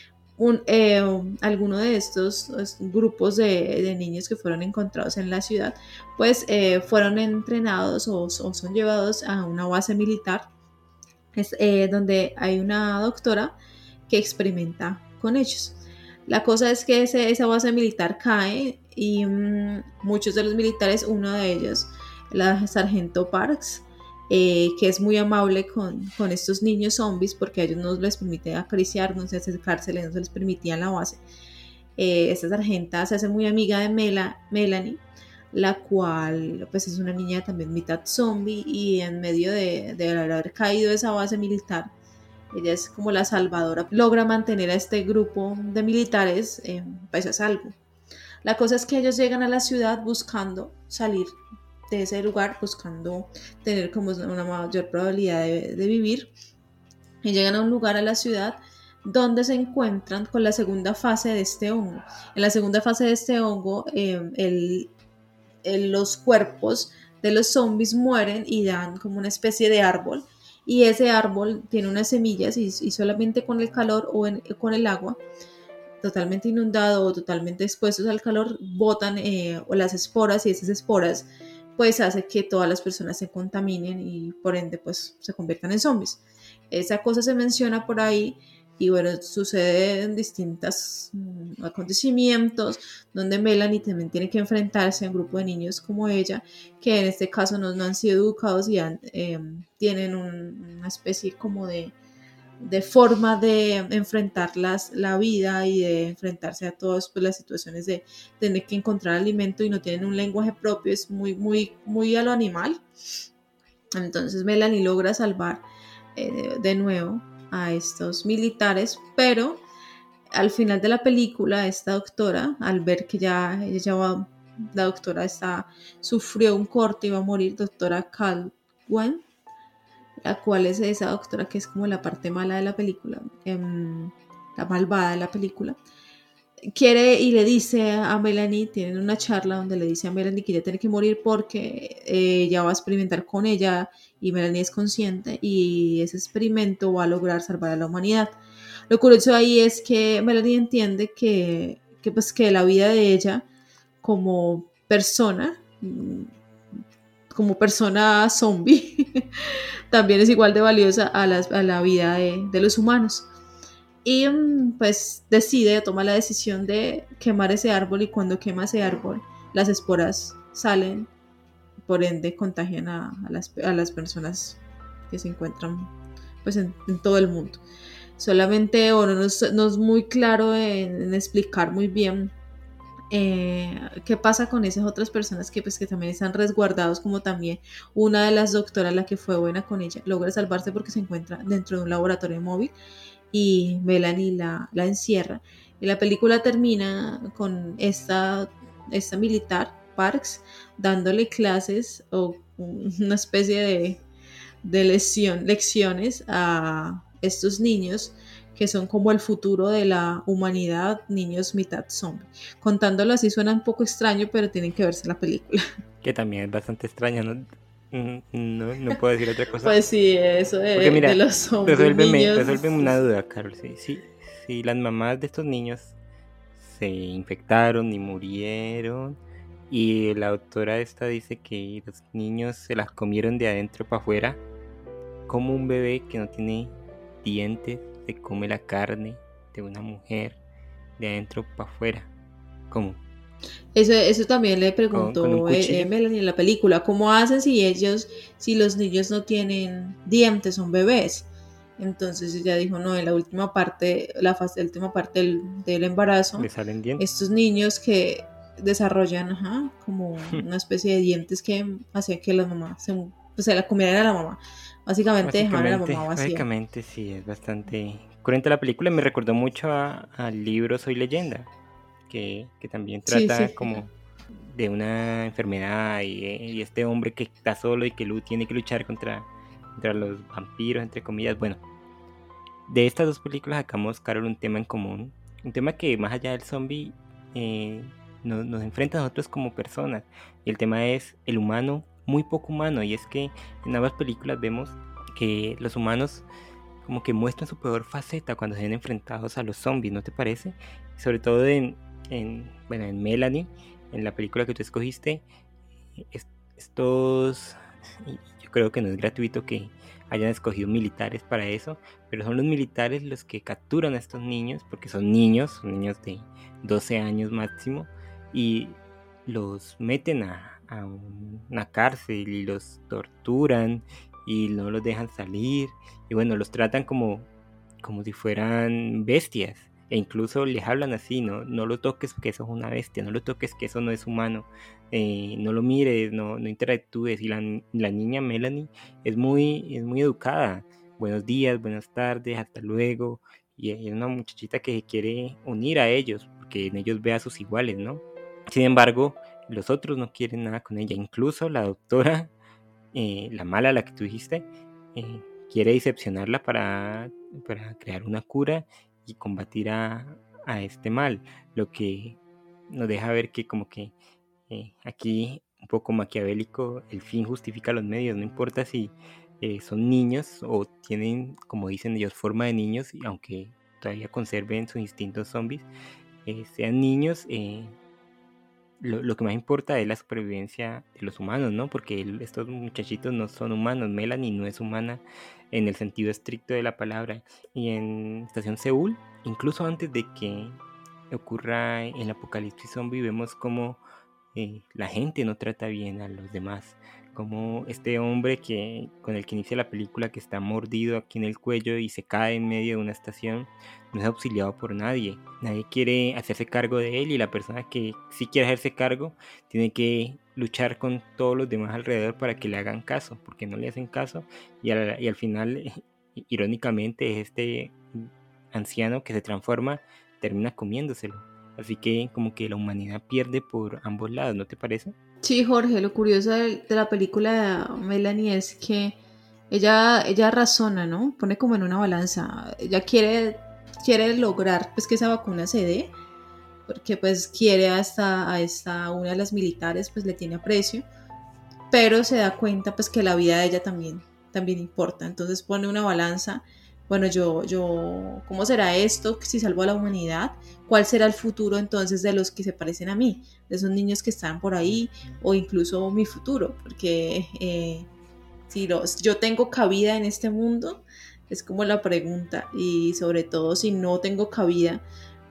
Un, eh, alguno de estos grupos de, de niños que fueron encontrados en la ciudad, pues eh, fueron entrenados o, o son llevados a una base militar, es, eh, donde hay una doctora que experimenta con ellos. La cosa es que ese, esa base militar cae y mmm, muchos de los militares, uno de ellos, la sargento Parks, Eh, que es muy amable con, con estos niños zombies porque a ellos no les permite acariciar, no se acercárseles, no se les permitía en la base. Eh, esta sargenta se hace muy amiga de Mela, Melanie, la cual pues es una niña también mitad zombie y en medio de, de haber caído de esa base militar, ella es como la salvadora, logra mantener a este grupo de militares eh, pues a salvo. La cosa es que ellos llegan a la ciudad buscando salir de ese lugar, buscando tener como una mayor probabilidad de, de vivir, y llegan a un lugar, a la ciudad, donde se encuentran con la segunda fase de este hongo. En la segunda fase de este hongo, eh, el, el, los cuerpos de los zombies mueren y dan como una especie de árbol, y ese árbol tiene unas semillas y, y solamente con el calor o en, con el agua, totalmente inundado o totalmente expuestos al calor, botan eh, o las esporas, y esas esporas pues hace que todas las personas se contaminen y por ende pues se conviertan en zombies. Esa cosa se menciona por ahí y bueno, sucede en distintos mm, acontecimientos donde Melanie también tiene que enfrentarse a un grupo de niños como ella, que en este caso no, no han sido educados y han, eh, tienen un, una especie como de de forma de enfrentar las, la vida y de enfrentarse a todas pues, las situaciones de tener que encontrar alimento y no tienen un lenguaje propio, es muy, muy, muy a lo animal. Entonces Melanie logra salvar eh, de, de nuevo a estos militares, pero al final de la película esta doctora, al ver que ya, ella ya va, la doctora está, sufrió un corte y va a morir, doctora Caldwell, la cual es esa doctora que es como la parte mala de la película, eh, la malvada de la película, quiere y le dice a Melanie, tienen una charla donde le dice a Melanie que ella tiene que morir porque eh, ella va a experimentar con ella y Melanie es consciente y ese experimento va a lograr salvar a la humanidad. Lo curioso ahí es que Melanie entiende que, que, pues, que la vida de ella como persona, como persona zombie, también es igual de valiosa a, las, a la vida de, de los humanos. Y pues decide, toma la decisión de quemar ese árbol y cuando quema ese árbol, las esporas salen, por ende contagian a, a, las, a las personas que se encuentran pues en, en todo el mundo. Solamente, bueno, no es, no es muy claro en, en explicar muy bien Eh, qué pasa con esas otras personas que pues que también están resguardados, como también una de las doctoras, la que fue buena con ella, logra salvarse porque se encuentra dentro de un laboratorio móvil y Melanie la, la encierra y la película termina con esta, esta militar Parks dándole clases o una especie de, de lección, lecciones a estos niños que son como el futuro de la humanidad, niños mitad zombie. Contándolo así suena un poco extraño, pero tienen que verse la película. Que también es bastante extraño, ¿no? No, no puedo decir otra cosa. Pues sí, eso de, Porque mira, de los zombies resuélveme, niños. resuélveme una duda, Carol. Si, si, si las mamás de estos niños se infectaron y murieron y la doctora esta dice que los niños se las comieron de adentro para afuera, ¿cómo un bebé que no tiene dientes se come la carne de una mujer de adentro para afuera? ¿Cómo? Eso, eso también le con, con un preguntó eh, eh, cuchillo. Melanie en la película, ¿cómo hacen si ellos, si los niños no tienen dientes, son bebés? Entonces ella dijo, no, en la última parte, la, fase- la última parte del, del embarazo, Le salen dientes. estos niños que desarrollan ajá, como una especie de dientes que hacían que la mamá se, pues, se la comieran a la mamá. Básicamente dejaban a la Básicamente, mamá vacía. básicamente sí, es bastante cruenta la película. Me recordó mucho a- al libro Soy Leyenda, que, que también Sí, sí, trata sí. como de una enfermedad y, y este hombre que está solo y que lu- tiene que luchar contra, contra los vampiros, entre comillas. Bueno, de estas dos películas sacamos, Carol, un tema en común, un tema que más allá del zombie eh, nos, nos enfrenta a nosotros como personas. Y el tema es el humano muy poco humano, y es que en ambas películas vemos que los humanos como que muestran su peor faceta cuando se ven enfrentados a los zombies, ¿no te parece? Sobre todo en, en, bueno, en Melanie, en la película que tú escogiste, es- estos, y yo creo que no es gratuito que hayan escogido militares para eso, pero son los militares los que capturan a estos niños, porque son niños, son niños de doce años máximo, y los meten a, a una cárcel y los torturan y no los dejan salir, y bueno, los tratan como, como si fueran bestias. E incluso les hablan así, ¿no? No lo toques que eso es una bestia, no lo toques que eso no es humano, eh, no lo mires, no, no interactúes. Y la, la niña Melanie es muy, es muy educada. Buenos días, buenas tardes, hasta luego. Y es una muchachita que quiere unir a ellos, porque en ellos ve a sus iguales, ¿no? Sin embargo, los otros no quieren nada con ella. Incluso la doctora, eh, la mala, la que tú dijiste, eh, quiere diseccionarla para, para crear una cura y combatir a, a este mal. Lo que nos deja ver que como que eh, aquí un poco maquiavélico, el fin justifica los medios, no importa si eh, son niños o tienen, como dicen ellos, forma de niños, y aunque todavía conserven sus instintos zombies, eh, sean niños, eh, lo, lo que más importa es la supervivencia de los humanos, ¿no? Porque el- estos muchachitos no son humanos, Melanie no es humana en el sentido estricto de la palabra. Y en Estación Seúl, incluso antes de que ocurra el apocalipsis zombie, vemos como eh, la gente no trata bien a los demás. Como este hombre que, con el que inicia la película, que está mordido aquí en el cuello y se cae en medio de una estación, no es auxiliado por nadie. Nadie quiere hacerse cargo de él, y la persona que sí quiere hacerse cargo tiene que luchar con todos los demás alrededor para que le hagan caso, porque no le hacen caso, y al, y al final, irónicamente, es este anciano que se transforma, termina comiéndoselo. Así que como que la humanidad pierde por ambos lados, ¿no te parece? Sí, Jorge, lo curioso de, de la película de Melanie es que ella, ella razona, ¿no? Pone como en una balanza. Ella quiere, quiere lograr pues que esa vacuna se dé, porque pues quiere hasta a esta, una de las militares, pues le tiene aprecio, pero se da cuenta pues que la vida de ella también, también importa. Entonces pone una balanza. Bueno, yo, yo, ¿cómo será esto si salvo a la humanidad? ¿Cuál será el futuro entonces de los que se parecen a mí? De esos niños que están por ahí, o incluso mi futuro, porque eh, si los, yo tengo cabida en este mundo, es como la pregunta, y sobre todo si no tengo cabida,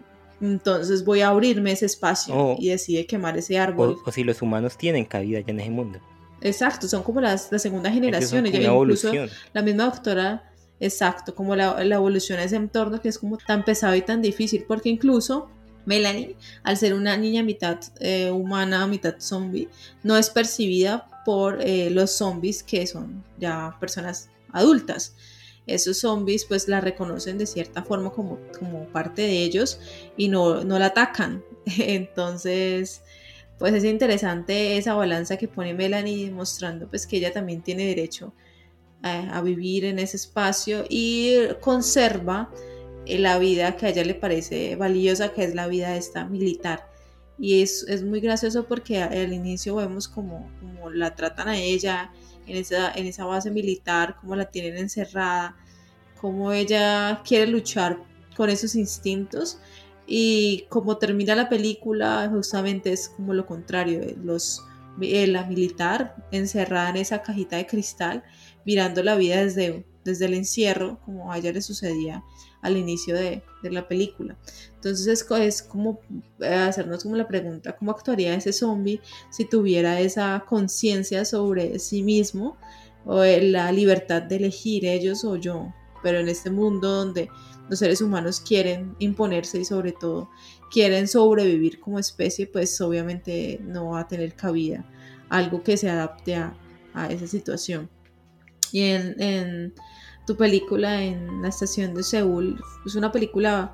entonces voy a abrirme ese espacio O, y decide quemar ese o, árbol. o si los humanos tienen cabida ya en ese mundo. Exacto, son como las, la segunda Ellos son generación, ella como una incluso evolución. la misma doctora, exacto, como la, la evolución a ese entorno que es como tan pesado y tan difícil, porque incluso Melanie, al ser una niña mitad eh, humana, mitad zombie, no es percibida por eh, los zombies que son ya personas adultas. Esos zombies pues la reconocen de cierta forma como, como parte de ellos y no, no la atacan. Entonces pues es interesante esa balanza que pone Melanie, mostrando pues que ella también tiene derecho a, a vivir en ese espacio y conserva eh, la vida que a ella le parece valiosa, que es la vida de esta militar. Y es, es muy gracioso porque al inicio vemos como, como la tratan a ella en esa, en esa base militar, cómo la tienen encerrada, cómo ella quiere luchar con esos instintos, y como termina la película justamente es como lo contrario, los, eh, la militar encerrada en esa cajita de cristal mirando la vida desde, desde el encierro, como a ella le sucedía al inicio de, de la película. Entonces es, co- es como eh, hacernos como la pregunta, ¿cómo actuaría ese zombie si tuviera esa conciencia sobre sí mismo o eh, la libertad de elegir ellos o yo? Pero en este mundo donde los seres humanos quieren imponerse y sobre todo quieren sobrevivir como especie, pues obviamente no va a tener cabida algo que se adapte a, a esa situación. Y en, en tu película, en la estación de Seúl, es una película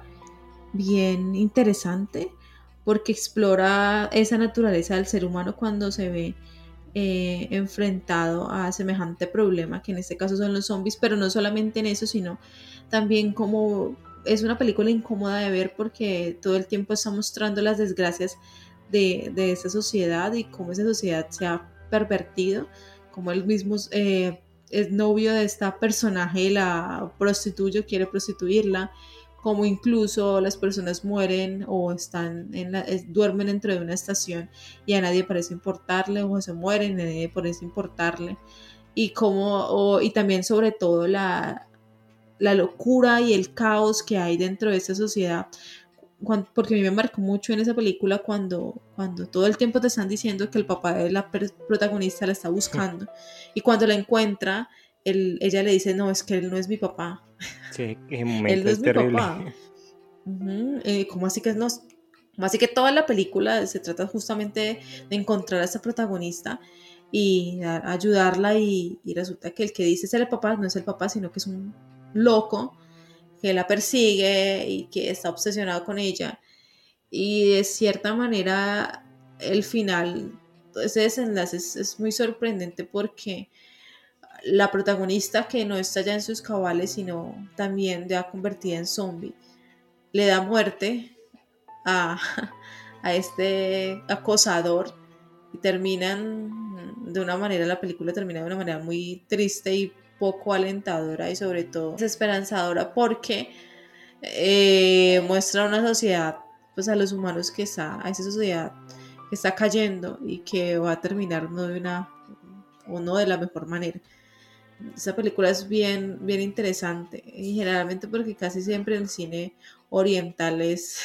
bien interesante porque explora esa naturaleza del ser humano cuando se ve eh, enfrentado a semejante problema, que en este caso son los zombies, pero no solamente en eso, sino también como es una película incómoda de ver porque todo el tiempo está mostrando las desgracias de, de esa sociedad y cómo esa sociedad se ha pervertido, como él mismo eh, es novio de esta personaje, la prostituye, quiere prostituirla, como incluso las personas mueren o están en la, es, duermen dentro de una estación y a nadie parece importarle o se mueren y a nadie parece importarle y como o, y también sobre todo la, la locura y el caos que hay dentro de esa sociedad. Cuando, porque a mí me marcó mucho en esa película cuando, cuando todo el tiempo te están diciendo que el papá de la per- protagonista la está buscando y cuando la encuentra él, ella le dice no, es que él no es mi papá. Sí, ese Él momento no es es mi terrible. papá. Uh-huh. Eh, ¿Cómo así que no? ¿Cómo así que toda la película se trata justamente de encontrar a esta protagonista y a, ayudarla y, y resulta que el que dice ser el papá no es el papá, sino que es un loco que la persigue y que está obsesionado con ella. Y de cierta manera el final, ese desenlace es, es muy sorprendente porque la protagonista que no está ya en sus cabales, sino también ya convertida en zombie, le da muerte a, a este acosador y terminan de una manera, la película termina de una manera muy triste y poco alentadora y sobre todo desesperanzadora porque eh, muestra una sociedad, pues a los humanos que está, a esa sociedad que está cayendo y que va a terminar no de una o no de la mejor manera. Esa película es bien, bien interesante y generalmente porque casi siempre el cine oriental es,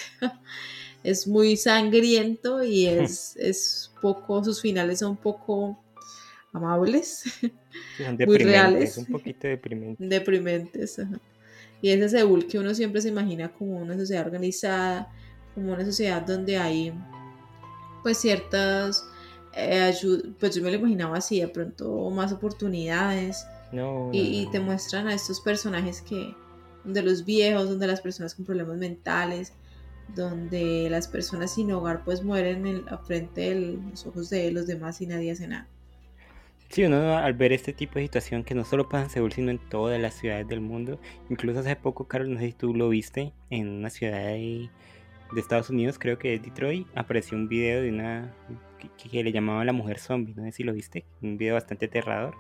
es muy sangriento y es, es poco, sus finales son poco amables, Sí, son muy deprimentes, reales, un poquito deprimentes. deprimentes. Ajá. Y ese Seúl que uno siempre se imagina como una sociedad organizada, como una sociedad donde hay pues ciertas, eh, ayud- pues yo me lo imaginaba así, de pronto más oportunidades No, no, y, y no. te muestran a estos personajes que, donde los viejos, donde las personas con problemas mentales, donde las personas sin hogar pues mueren en, a frente de los ojos de los demás y nadie hace nada. Sí, uno al ver este tipo de situación que no solo pasa en Seúl, sino en todas las ciudades del mundo. Incluso hace poco, Carlos, no sé si tú lo viste, en una ciudad de, de Estados Unidos, creo que es Detroit, apareció un video de una que, que le llamaban la mujer zombie, no sé si lo viste, un video bastante aterrador,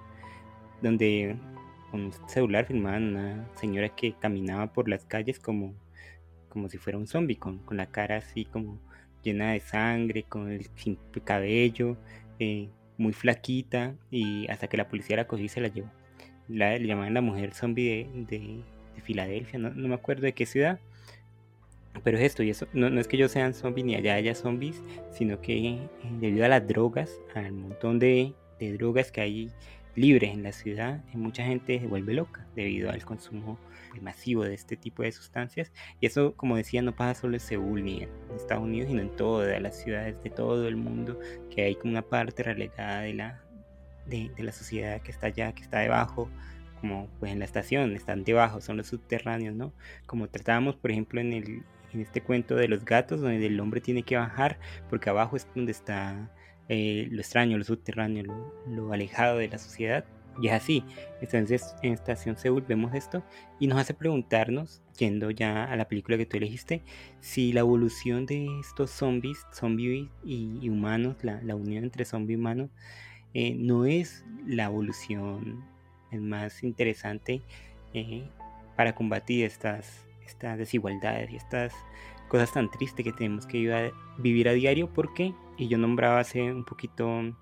donde con un celular filmaban una señora que caminaba por las calles como, como si fuera un zombie, con, con la cara así como llena de sangre, con el sin cabello, eh, muy flaquita, y hasta que la policía la cogió y se la llevó. La, le llamaban la mujer zombie de, de, de Filadelfia, no, no me acuerdo de qué ciudad, pero es esto, y eso no, no es que ellos sean zombies ni allá haya zombies, sino que eh, debido a las drogas, al montón de, de drogas que hay libres en la ciudad, eh, mucha gente se vuelve loca debido al consumo masivo de este tipo de sustancias. Y eso, como decía, no pasa solo en Seúl ni en Estados Unidos, sino en todas las ciudades de todo el mundo, que hay como una parte relegada de la, de, de la sociedad que está allá, que está debajo, como pues en la estación, están debajo, son los subterráneos, ¿no? Como tratábamos, por ejemplo, en, el, en este cuento de los gatos, donde el hombre tiene que bajar, porque abajo es donde está eh, lo extraño, lo subterráneo, lo, lo alejado de la sociedad. Y es así. Entonces, en Estación Seúl vemos esto y nos hace preguntarnos, yendo ya a la película que tú elegiste, si la evolución de estos zombies, zombies y, y humanos, la, la unión entre zombie y humano, eh, no es la evolución el más interesante eh, para combatir estas, estas desigualdades y estas cosas tan tristes que tenemos que vivir a, vivir a diario, porque, y yo nombraba hace un poquito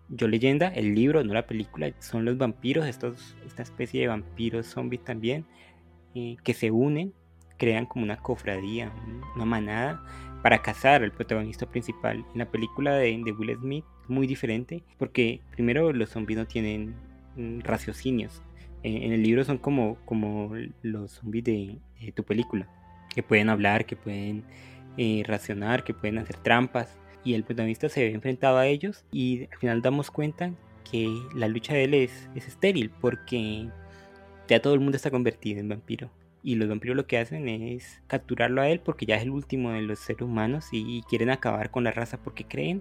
Yo Leyenda, el libro, no la película, son los vampiros, estos, esta especie de vampiros zombies también, eh, que se unen, crean como una cofradía, una manada, para cazar al protagonista principal. En la película de, de Will Smith, muy diferente, porque primero los zombies no tienen mm, raciocinios. Eh, en el libro son como, como los zombies de, de tu película, que pueden hablar, que pueden eh, racionar, que pueden hacer trampas. Y el protagonista se ve enfrentado a ellos y al final damos cuenta que la lucha de él es, es estéril porque ya todo el mundo está convertido en vampiro. Y los vampiros lo que hacen es capturarlo a él porque ya es el último de los seres humanos y quieren acabar con la raza porque creen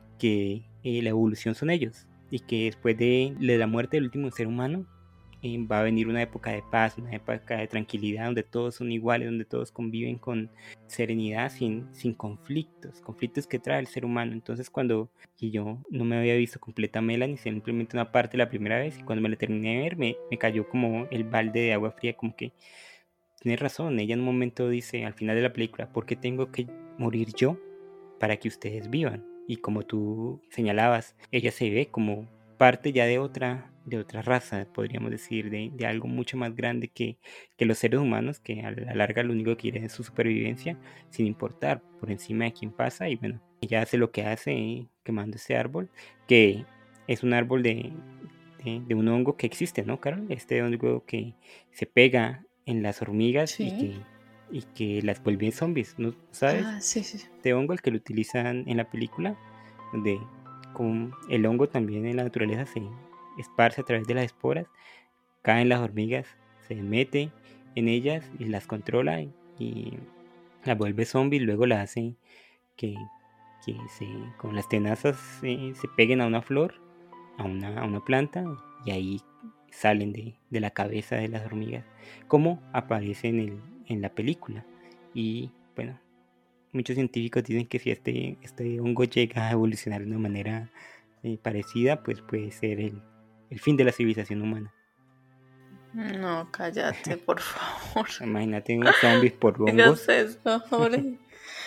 que eh, la evolución son ellos y que después de, de la muerte del último ser humano eh, va a venir una época de paz, una época de tranquilidad donde todos son iguales, donde todos conviven con serenidad, sin, sin conflictos, conflictos que trae el ser humano. Entonces cuando y yo no me había visto completa Melanie, simplemente una parte la primera vez, y cuando me la terminé de ver me, me cayó como el balde de agua fría, como que tienes razón. Ella en un momento dice al final de la película, ¿por qué tengo que morir yo para que ustedes vivan? Y como tú señalabas, ella se ve como parte ya de otra, de otra raza, podríamos decir, de, de algo mucho más grande que, que los seres humanos, que a la larga lo único que quieren es su supervivencia, sin importar por encima de quién pasa. Y bueno, ella hace lo que hace eh, quemando ese árbol, que es un árbol de, de, de un hongo que existe, ¿no, Carol? Este hongo que se pega en las hormigas y Sí. que y que las vuelve zombies, ¿no sabes? Ah, sí, sí. Este hongo, el que lo utilizan en la película, donde con el hongo también en la naturaleza se esparce a través de las esporas, caen las hormigas, se mete en ellas y las controla y, y las vuelve zombies, luego las hace que, que se, con las tenazas eh, se peguen a una flor, a una, a una planta, y ahí salen de, de la cabeza de las hormigas, como aparece en, el, en la película. Y bueno, muchos científicos dicen que si este, este hongo llega a evolucionar de una manera eh, parecida, pues puede ser el, el fin de la civilización humana. No, cállate, por favor. Imagínate un zombies por ¿Qué hongos. es eso, hombre?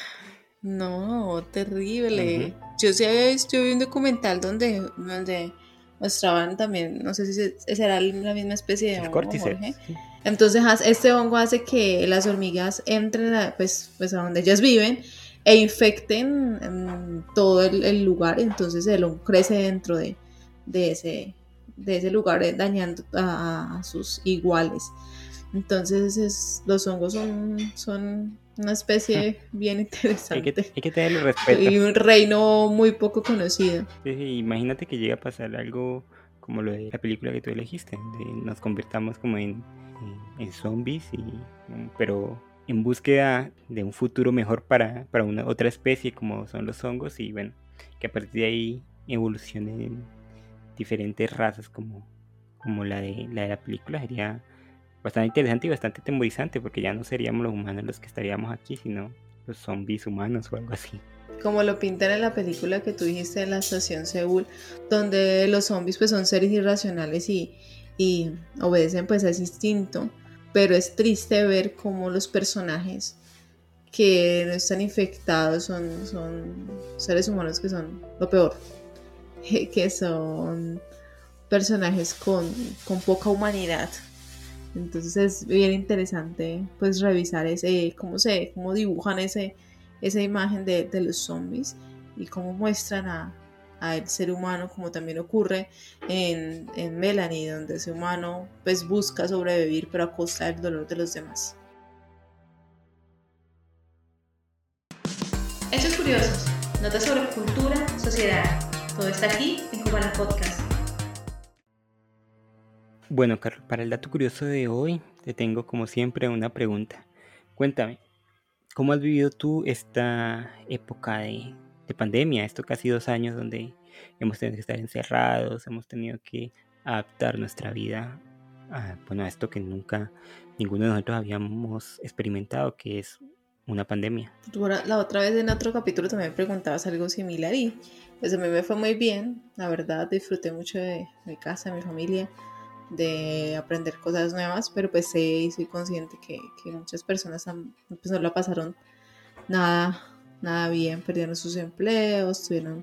No, terrible. Ujú. Yo sí había visto, yo vi un documental donde, donde mostraban también, no sé si se- será la misma especie de El hongo, Cordyceps, Jorge. sí. Entonces haz- este hongo hace que las hormigas entren a, pues, pues a donde ellas viven e infecten mm, todo el, el lugar. Entonces el hongo crece dentro de, de ese, de ese lugar, eh, dañando a, a sus iguales. Entonces es, los hongos son, son una especie bien Hay que, interesante hay que tenerle respeto. y un reino muy poco conocido. Sí, sí, imagínate que llega a pasar algo como lo de la película que tú elegiste, de nos convirtamos como en, en, en zombies, y, mm, pero en búsqueda de un futuro mejor para, para una otra especie como son los hongos, y bueno, que a partir de ahí evolucionen diferentes razas como, como la, de, la de la película. Sería bastante interesante y bastante temorizante, porque ya no seríamos los humanos los que estaríamos aquí, sino los zombies humanos o algo así. Como lo pintan en la película que tú dijiste de la estación Seúl, donde los zombies pues son seres irracionales y, y obedecen pues a ese instinto, pero es triste ver cómo los personajes que no están infectados son, son seres humanos que son lo peor, que son personajes con, con poca humanidad. Entonces es bien interesante pues revisar ese, cómo se, cómo dibujan ese, esa imagen de, de los zombies y cómo muestran a, a el ser humano, como también ocurre en, en Melanie, donde ese humano pues busca sobrevivir pero a costa del dolor de los demás. Hechos curiosos, notas sobre cultura, sociedad, todo está aquí en Cubana Podcast. Bueno, Carlos, para el dato curioso de hoy, te tengo como siempre una pregunta. Cuéntame, ¿cómo has vivido tú esta época de, de pandemia, estos casi dos años donde hemos tenido que estar encerrados, hemos tenido que adaptar nuestra vida a, bueno, a esto que nunca ninguno de nosotros habíamos experimentado, que es una pandemia? La otra vez en otro capítulo también me preguntabas algo similar y pues a mí me fue muy bien, la verdad disfruté mucho de mi casa, de mi familia, de aprender cosas nuevas, pero pues sé y soy consciente que, que muchas personas han, pues no la pasaron nada, nada bien, perdieron sus empleos, tuvieron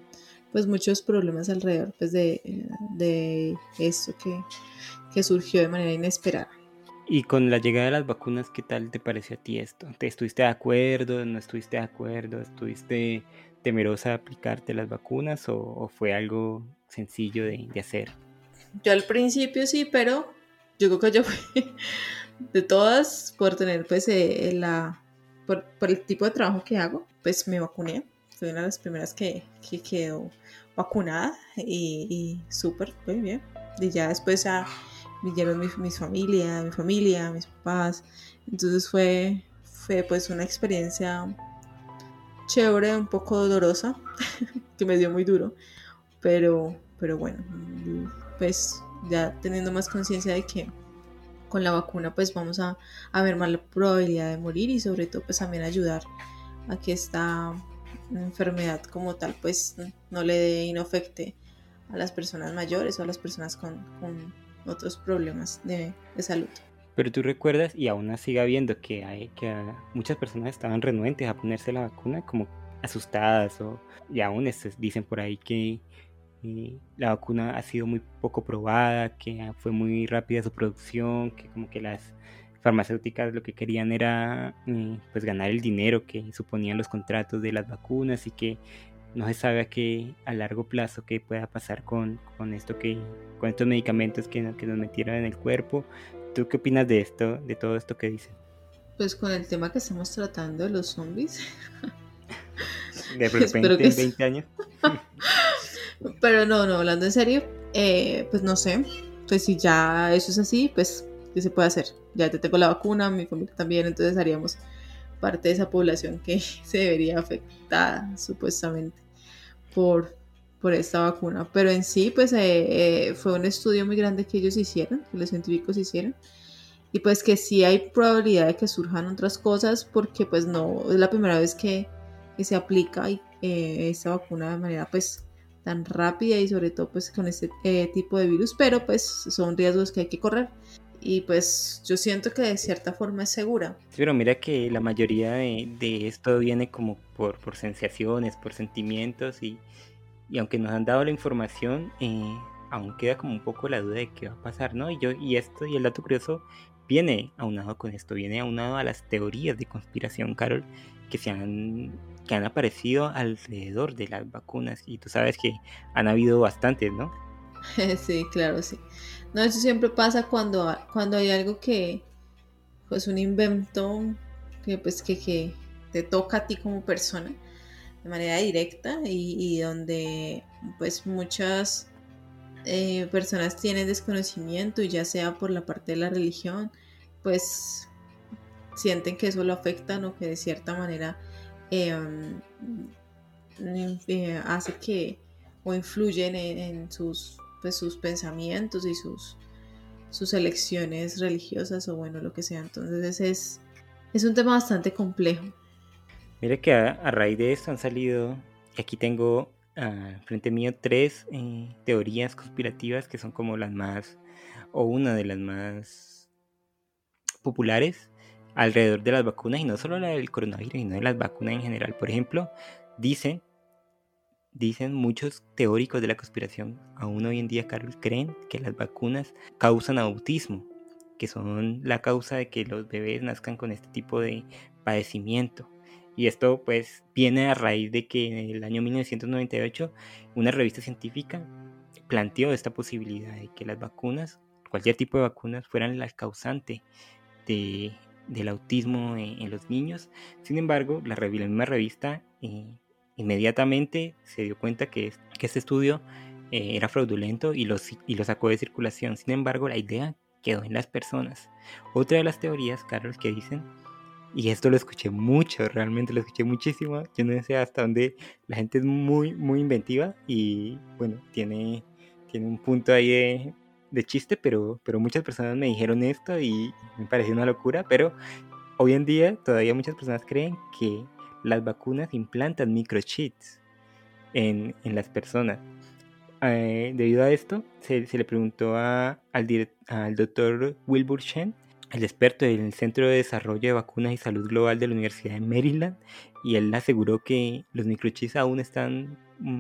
pues muchos problemas alrededor pues de, de esto que, que surgió de manera inesperada. Y con la llegada de las vacunas, ¿qué tal te pareció a ti esto? ¿Te estuviste de acuerdo? ¿No estuviste de acuerdo? ¿Estuviste temerosa de aplicarte las vacunas o, o fue algo sencillo de, de hacer? Yo al principio sí, pero yo creo que yo fui de todas por tener pues eh, la por, por el tipo de trabajo que hago, pues me vacuné. Fui una de las primeras que, que quedó vacunada y, y súper, muy bien. Y ya después ya vinieron mi, mi familia, mi familia, mis papás. Entonces fue, fue pues una experiencia chévere, un poco dolorosa, que me dio muy duro, pero, pero bueno, pues ya teniendo más conciencia de que con la vacuna pues vamos a, a ver más la probabilidad de morir y sobre todo pues también ayudar a que esta enfermedad como tal pues no le dé y no afecte a las personas mayores o a las personas con, con otros problemas de, de salud. Pero tú recuerdas, y aún sigue habiendo, que, hay, que muchas personas estaban renuentes a ponerse la vacuna, como asustadas, o, y aún es, dicen por ahí que eh, la vacuna ha sido muy poco probada, que fue muy rápida su producción, que como que las farmacéuticas lo que querían era eh, pues ganar el dinero que suponían los contratos de las vacunas y que no se sabe a, qué, a largo plazo qué pueda pasar con, con, esto que, con estos medicamentos que, que nos metieron en el cuerpo. ¿Tú qué opinas de esto, de todo esto que dicen? Pues con el tema que estamos tratando de los zombies. De repente en veinte años. Pero no, no, hablando en serio, eh, pues no sé, pues si ya eso es así, pues ¿qué se puede hacer? Ya te tengo la vacuna, mi familia también, entonces haríamos parte de esa población que se vería afectada supuestamente por, por esta vacuna. Pero en sí, pues eh, eh, fue un estudio muy grande que ellos hicieron, que los científicos hicieron, y pues que sí hay probabilidad de que surjan otras cosas porque pues no es la primera vez que, que se aplica eh, esta vacuna de manera pues tan rápida y sobre todo pues con este eh, tipo de virus, pero pues son riesgos que hay que correr y pues yo siento que de cierta forma es segura. Sí, pero mira que la mayoría de, de esto viene como por, por sensaciones, por sentimientos y, y aunque nos han dado la información, eh, aún queda como un poco la duda de qué va a pasar, ¿no? Y yo y esto y el dato curioso viene aunado con esto, viene aunado a las teorías de conspiración, Carol, que se han que han aparecido alrededor de las vacunas y tú sabes que han habido bastantes, ¿no? Sí, claro, sí. No, eso siempre pasa cuando, cuando hay algo que, pues un invento que pues que, que te toca a ti como persona de manera directa y, y donde pues muchas eh, personas tienen desconocimiento y ya sea por la parte de la religión, pues sienten que eso lo afectan o que de cierta manera eh, eh, hace que o influyen en, en sus, pues, sus pensamientos y sus, sus elecciones religiosas o bueno, lo que sea. Entonces es, es un tema bastante complejo. Mira que a, a raíz de esto han salido, y aquí tengo uh, frente mío tres eh, teorías conspirativas que son como las más, o una de las más populares alrededor de las vacunas, y no solo la del coronavirus, sino de las vacunas en general. Por ejemplo, dicen, dicen muchos teóricos de la conspiración, aún hoy en día, Carol, creen que las vacunas causan autismo, que son la causa de que los bebés nazcan con este tipo de padecimiento. Y esto pues viene a raíz de que en el año mil novecientos noventa y ocho una revista científica planteó esta posibilidad de que las vacunas, cualquier tipo de vacunas, fueran la causante de, del autismo en, en los niños. Sin embargo, la, la misma revista eh, inmediatamente se dio cuenta que, que este estudio eh, era fraudulento y lo, y lo sacó de circulación. Sin embargo, la idea quedó en las personas. Otra de las teorías, Carol, que dicen, y esto lo escuché mucho, realmente lo escuché muchísimo, yo no sé hasta dónde la gente es muy, muy inventiva y bueno, tiene, tiene un punto ahí de, de chiste, pero, pero muchas personas me dijeron esto y me pareció una locura, pero hoy en día todavía muchas personas creen que las vacunas implantan microchips en, en las personas. Eh, debido a esto, se, se le preguntó a, al, direct, al doctor Wilbur Shen, el experto del Centro de Desarrollo de Vacunas y Salud Global de la Universidad de Maryland, y él aseguró que los microchips aún están mmm,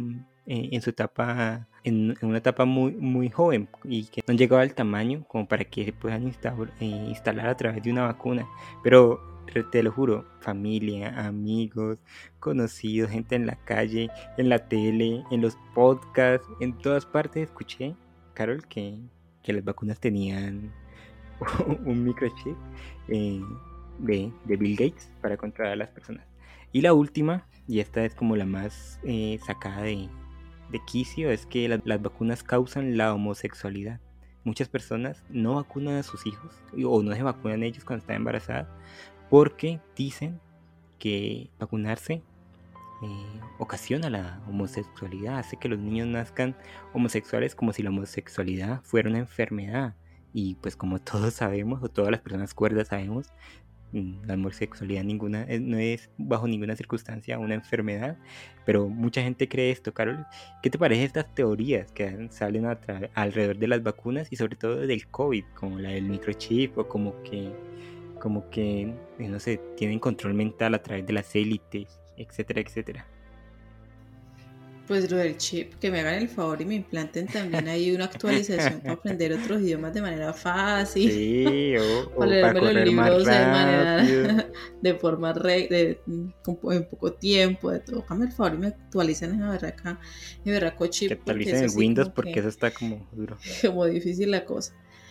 eh, en su etapa, en, en una etapa muy, muy joven y que no han llegado al tamaño como para que se puedan instaur, eh, instalar a través de una vacuna. Pero te lo juro, familia, amigos, conocidos, gente en la calle, en la tele, en los podcasts, en todas partes escuché, Carol, que, que las vacunas tenían un microchip eh, de, de Bill Gates para controlar a las personas. Y la última, y esta es como la más eh, sacada de, de quicio, es que la, las vacunas causan la homosexualidad. Muchas personas no vacunan a sus hijos o no se vacunan ellos cuando están embarazadas porque dicen que vacunarse eh, ocasiona la homosexualidad, hace que los niños nazcan homosexuales como si la homosexualidad fuera una enfermedad. Y pues como todos sabemos, o todas las personas cuerdas sabemos, la homosexualidad ninguna, no es bajo ninguna circunstancia una enfermedad, pero mucha gente cree esto. Carol, ¿qué te parecen estas teorías que salen a tra- alrededor de las vacunas y sobre todo del COVID, como la del microchip o como que, como que, no sé, tienen control mental a través de las élites, etcétera, etcétera? Pues lo del chip, que me hagan el favor y me implanten también ahí una actualización para aprender otros idiomas de manera fácil. Sí, o, o para para leerme los correr más libros de rápido. manera, de forma re, de, con- en poco tiempo, de todo. Hágame el favor y me actualicen en berraca, en berraco chip. Que porque actualicen eso el sí Windows como porque que- eso está como duro. como difícil la cosa.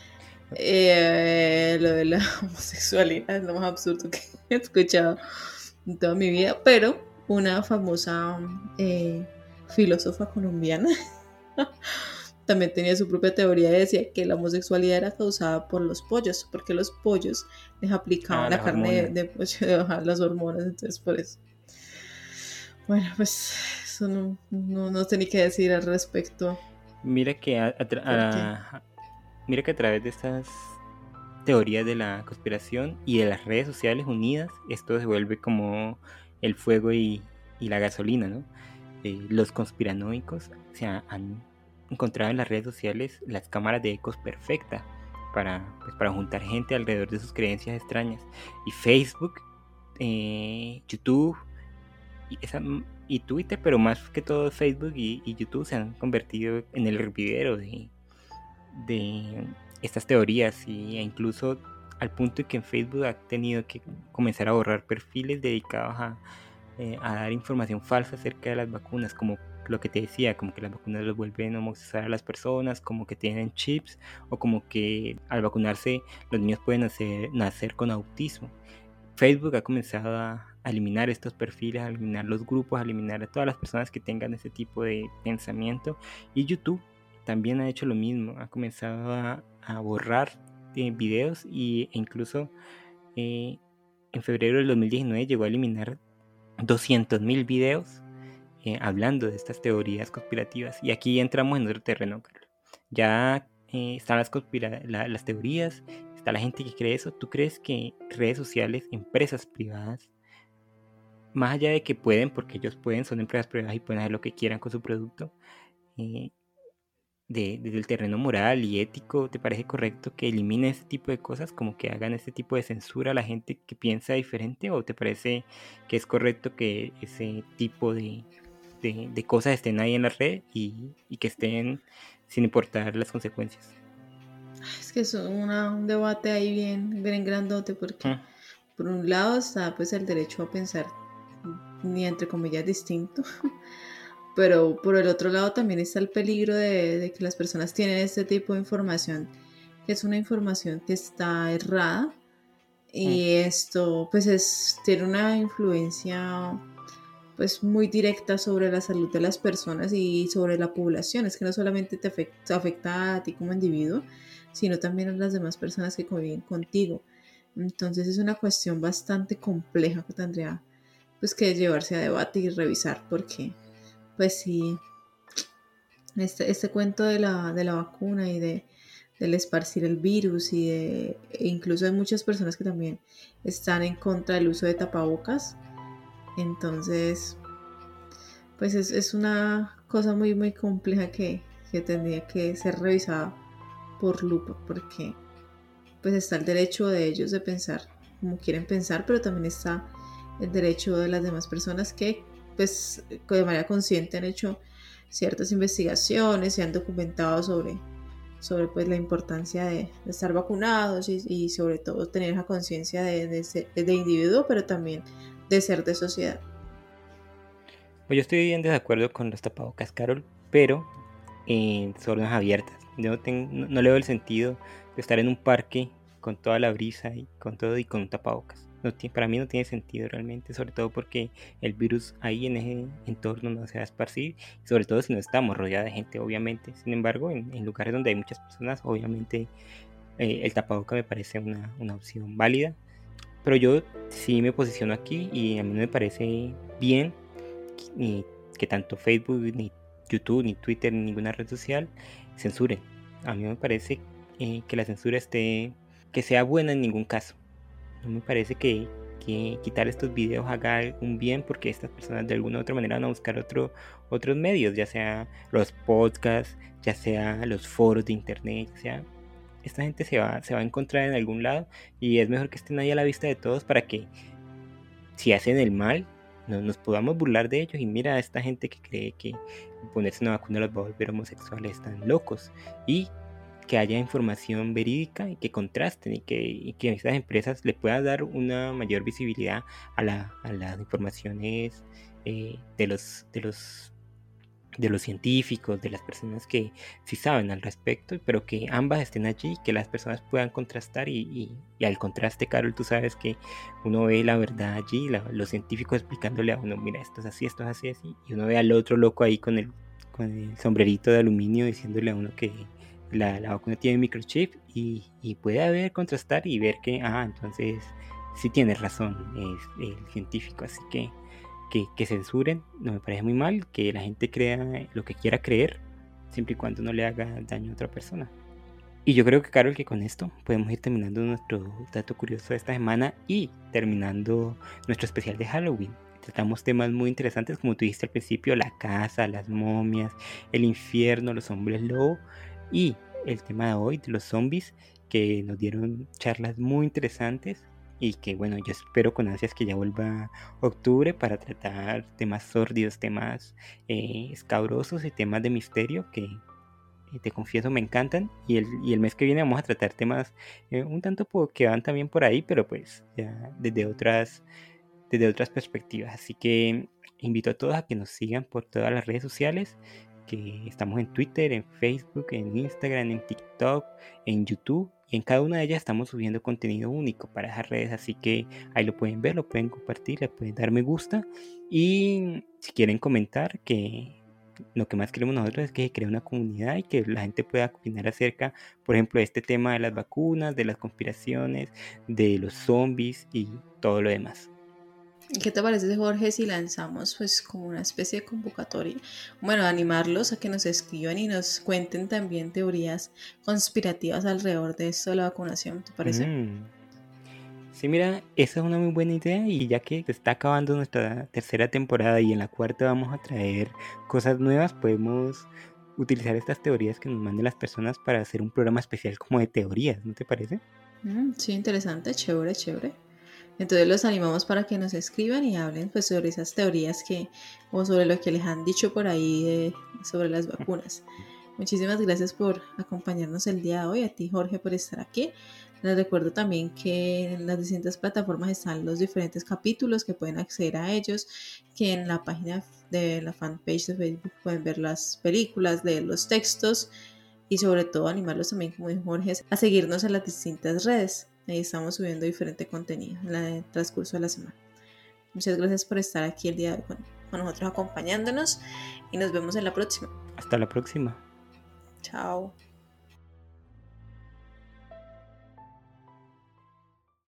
Eh, lo de la homosexualidad es lo más absurdo que he escuchado en toda mi vida, pero una famosa eh, filósofa colombiana también tenía su propia teoría y decía que la homosexualidad era causada por los pollos, porque los pollos les aplicaban Ah, la las carne de, hormonas. de pollo, de bajar las hormonas, entonces por eso. Bueno, pues eso no, no, no sé ni qué decir al respecto. Mira que a, a tra- a- mira que a través de estas teorías de la conspiración y de las redes sociales unidas, esto se vuelve como el fuego y, y la gasolina, ¿no? Eh, los conspiranoicos se ha- han encontrado en las redes sociales las cámaras de ecos perfectas para, pues, para juntar gente alrededor de sus creencias extrañas. Y Facebook, eh, YouTube y, esa, y Twitter, pero más que todo Facebook y, y YouTube se han convertido en el hervidero de, de estas teorías y, e incluso al punto de que en Facebook ha tenido que comenzar a borrar perfiles dedicados a, eh, a dar información falsa acerca de las vacunas, como lo que te decía, como que las vacunas los vuelven homosexuales a las personas, como que tienen chips o como que al vacunarse los niños pueden nacer, nacer con autismo. Facebook ha comenzado a, a eliminar estos perfiles, a eliminar los grupos, a eliminar a todas las personas que tengan ese tipo de pensamiento. Y YouTube también ha hecho lo mismo, ha comenzado a, a borrar eh, videos y, e incluso eh, en febrero del dos mil diecinueve llegó a eliminar doscientos mil videos eh, hablando de estas teorías conspirativas. Y aquí entramos en otro terreno, Carlos. Ya eh, están las, conspira- la, las teorías, está la gente que cree eso. ¿Tú crees que redes sociales, empresas privadas, más allá de que pueden, porque ellos pueden, son empresas privadas y pueden hacer lo que quieran con su producto, eh, de, desde el terreno moral y ético, ¿te parece correcto que eliminen este tipo de cosas, como que hagan este tipo de censura a la gente que piensa diferente? ¿O te parece que es correcto que ese tipo de, de, de cosas estén ahí en la red y, y que estén sin importar las consecuencias? Es que es una, un debate ahí bien, bien grandote porque Mm. por un lado está pues el derecho a pensar ni entre comillas distinto, pero por el otro lado también está el peligro de, de que las personas tienen este tipo de información, que es una información que está errada y esto pues es, tiene una influencia pues muy directa sobre la salud de las personas y sobre la población. Es que no solamente te afecta, afecta a ti como individuo, sino también a las demás personas que conviven contigo. Entonces es una cuestión bastante compleja que tendría pues que llevarse a debate y revisar, porque pues sí, este, este cuento de la, de la vacuna y de del esparcir el virus y de, e incluso hay muchas personas que también están en contra del uso de tapabocas. Entonces pues es, es una cosa muy muy compleja que, que tendría que ser revisada por lupa, porque pues está el derecho de ellos de pensar como quieren pensar, pero también está el derecho de las demás personas que pues de manera consciente han hecho ciertas investigaciones, se han documentado sobre, sobre pues, la importancia de, de estar vacunados y, y sobre todo tener esa conciencia de, de, ser- de individuo, pero también de ser de sociedad. Pues yo estoy en desacuerdo con los tapabocas, Carol, pero en zonas abiertas. Yo no, tengo, no, no le veo el sentido de estar en un parque con toda la brisa y con todo y con un tapabocas. No tiene, para mí no tiene sentido realmente, sobre todo porque el virus ahí en ese entorno no se va a esparcir, y sobre todo si no estamos rodeados de gente, obviamente. Sin embargo, en, en lugares donde hay muchas personas, obviamente eh, el tapaboca me parece una, una opción válida. Pero yo sí me posiciono aquí y a mí no me parece bien ni que tanto Facebook, ni YouTube, ni Twitter, ni ninguna red social censuren. A mí me parece eh, que la censura esté, que sea buena en ningún caso. No me parece que, que quitar estos videos haga un bien porque estas personas de alguna u otra manera van a buscar otro, otros medios, ya sea los podcasts, ya sea los foros de internet, ya sea esta gente se va, se va a encontrar en algún lado y es mejor que estén ahí a la vista de todos para que si hacen el mal, no, nos podamos burlar de ellos y mira a esta gente que cree que ponerse una vacuna los va a volver homosexuales, están locos. Y que haya información verídica y que contrasten y que, y que estas empresas le puedan dar una mayor visibilidad a, la, a las informaciones eh, de los de los de los científicos, de las personas que sí saben al respecto, pero que ambas estén allí, que las personas puedan contrastar y, y, y al contraste, Carol, tú sabes que uno ve la verdad allí, la, los científicos explicándole a uno, mira, esto es así, esto es así, así, y uno ve al otro loco ahí con el, con el sombrerito de aluminio diciéndole a uno que la, la vacuna tiene microchip y, y puede haber contrastar y ver que, ah, entonces sí tiene razón es el científico, así que que, que censuren, no me parece muy mal, que la gente crea lo que quiera creer, siempre y cuando no le haga daño a otra persona. Y yo creo que, Carol, que con esto podemos ir terminando nuestro dato curioso de esta semana y terminando nuestro especial de Halloween. Tratamos temas muy interesantes, como tú dijiste al principio, la casa, las momias, el infierno, los hombres lobo y el tema de hoy de los zombies, que nos dieron charlas muy interesantes y que bueno, yo espero con ansias que ya vuelva octubre para tratar temas sórdidos, temas eh, escabrosos y temas de misterio que eh, te confieso me encantan y el, y el mes que viene vamos a tratar temas eh, un tanto po- que van también por ahí, pero pues ya desde otras, desde otras perspectivas. Así que invito a todos a que nos sigan por todas las redes sociales, que estamos en Twitter, en Facebook, en Instagram, en TikTok, en YouTube. Y en cada una de ellas estamos subiendo contenido único para esas redes, así que ahí lo pueden ver, lo pueden compartir, le pueden dar me gusta. Y si quieren comentar, que lo que más queremos nosotros es que se cree una comunidad y que la gente pueda opinar acerca, por ejemplo, de este tema de las vacunas, de las conspiraciones, de los zombies y todo lo demás. ¿Y qué te parece, Jorge, si lanzamos pues como una especie de convocatoria? Bueno, animarlos a que nos escriban y nos cuenten también teorías conspirativas alrededor de esto de la vacunación, ¿te parece? Mm. Sí, mira, esa es una muy buena idea y ya que se está acabando nuestra tercera temporada y en la cuarta vamos a traer cosas nuevas, podemos utilizar estas teorías que nos manden las personas para hacer un programa especial como de teorías, ¿no te parece? Mm, sí, interesante, chévere, chévere. Entonces los animamos para que nos escriban y hablen pues sobre esas teorías que, o sobre lo que les han dicho por ahí de, sobre las vacunas. Muchísimas gracias por acompañarnos el día de hoy, a ti Jorge por estar aquí. Les recuerdo también que en las distintas plataformas están los diferentes capítulos que pueden acceder a ellos, que en la página de la fanpage de Facebook pueden ver las películas, leer los textos y sobre todo animarlos también, como dijo Jorge, a seguirnos en las distintas redes. Ahí estamos subiendo diferente contenido en el transcurso de la semana. Muchas gracias por estar aquí el día de hoy con, con nosotros acompañándonos y nos vemos en la próxima. Hasta la próxima. Chao.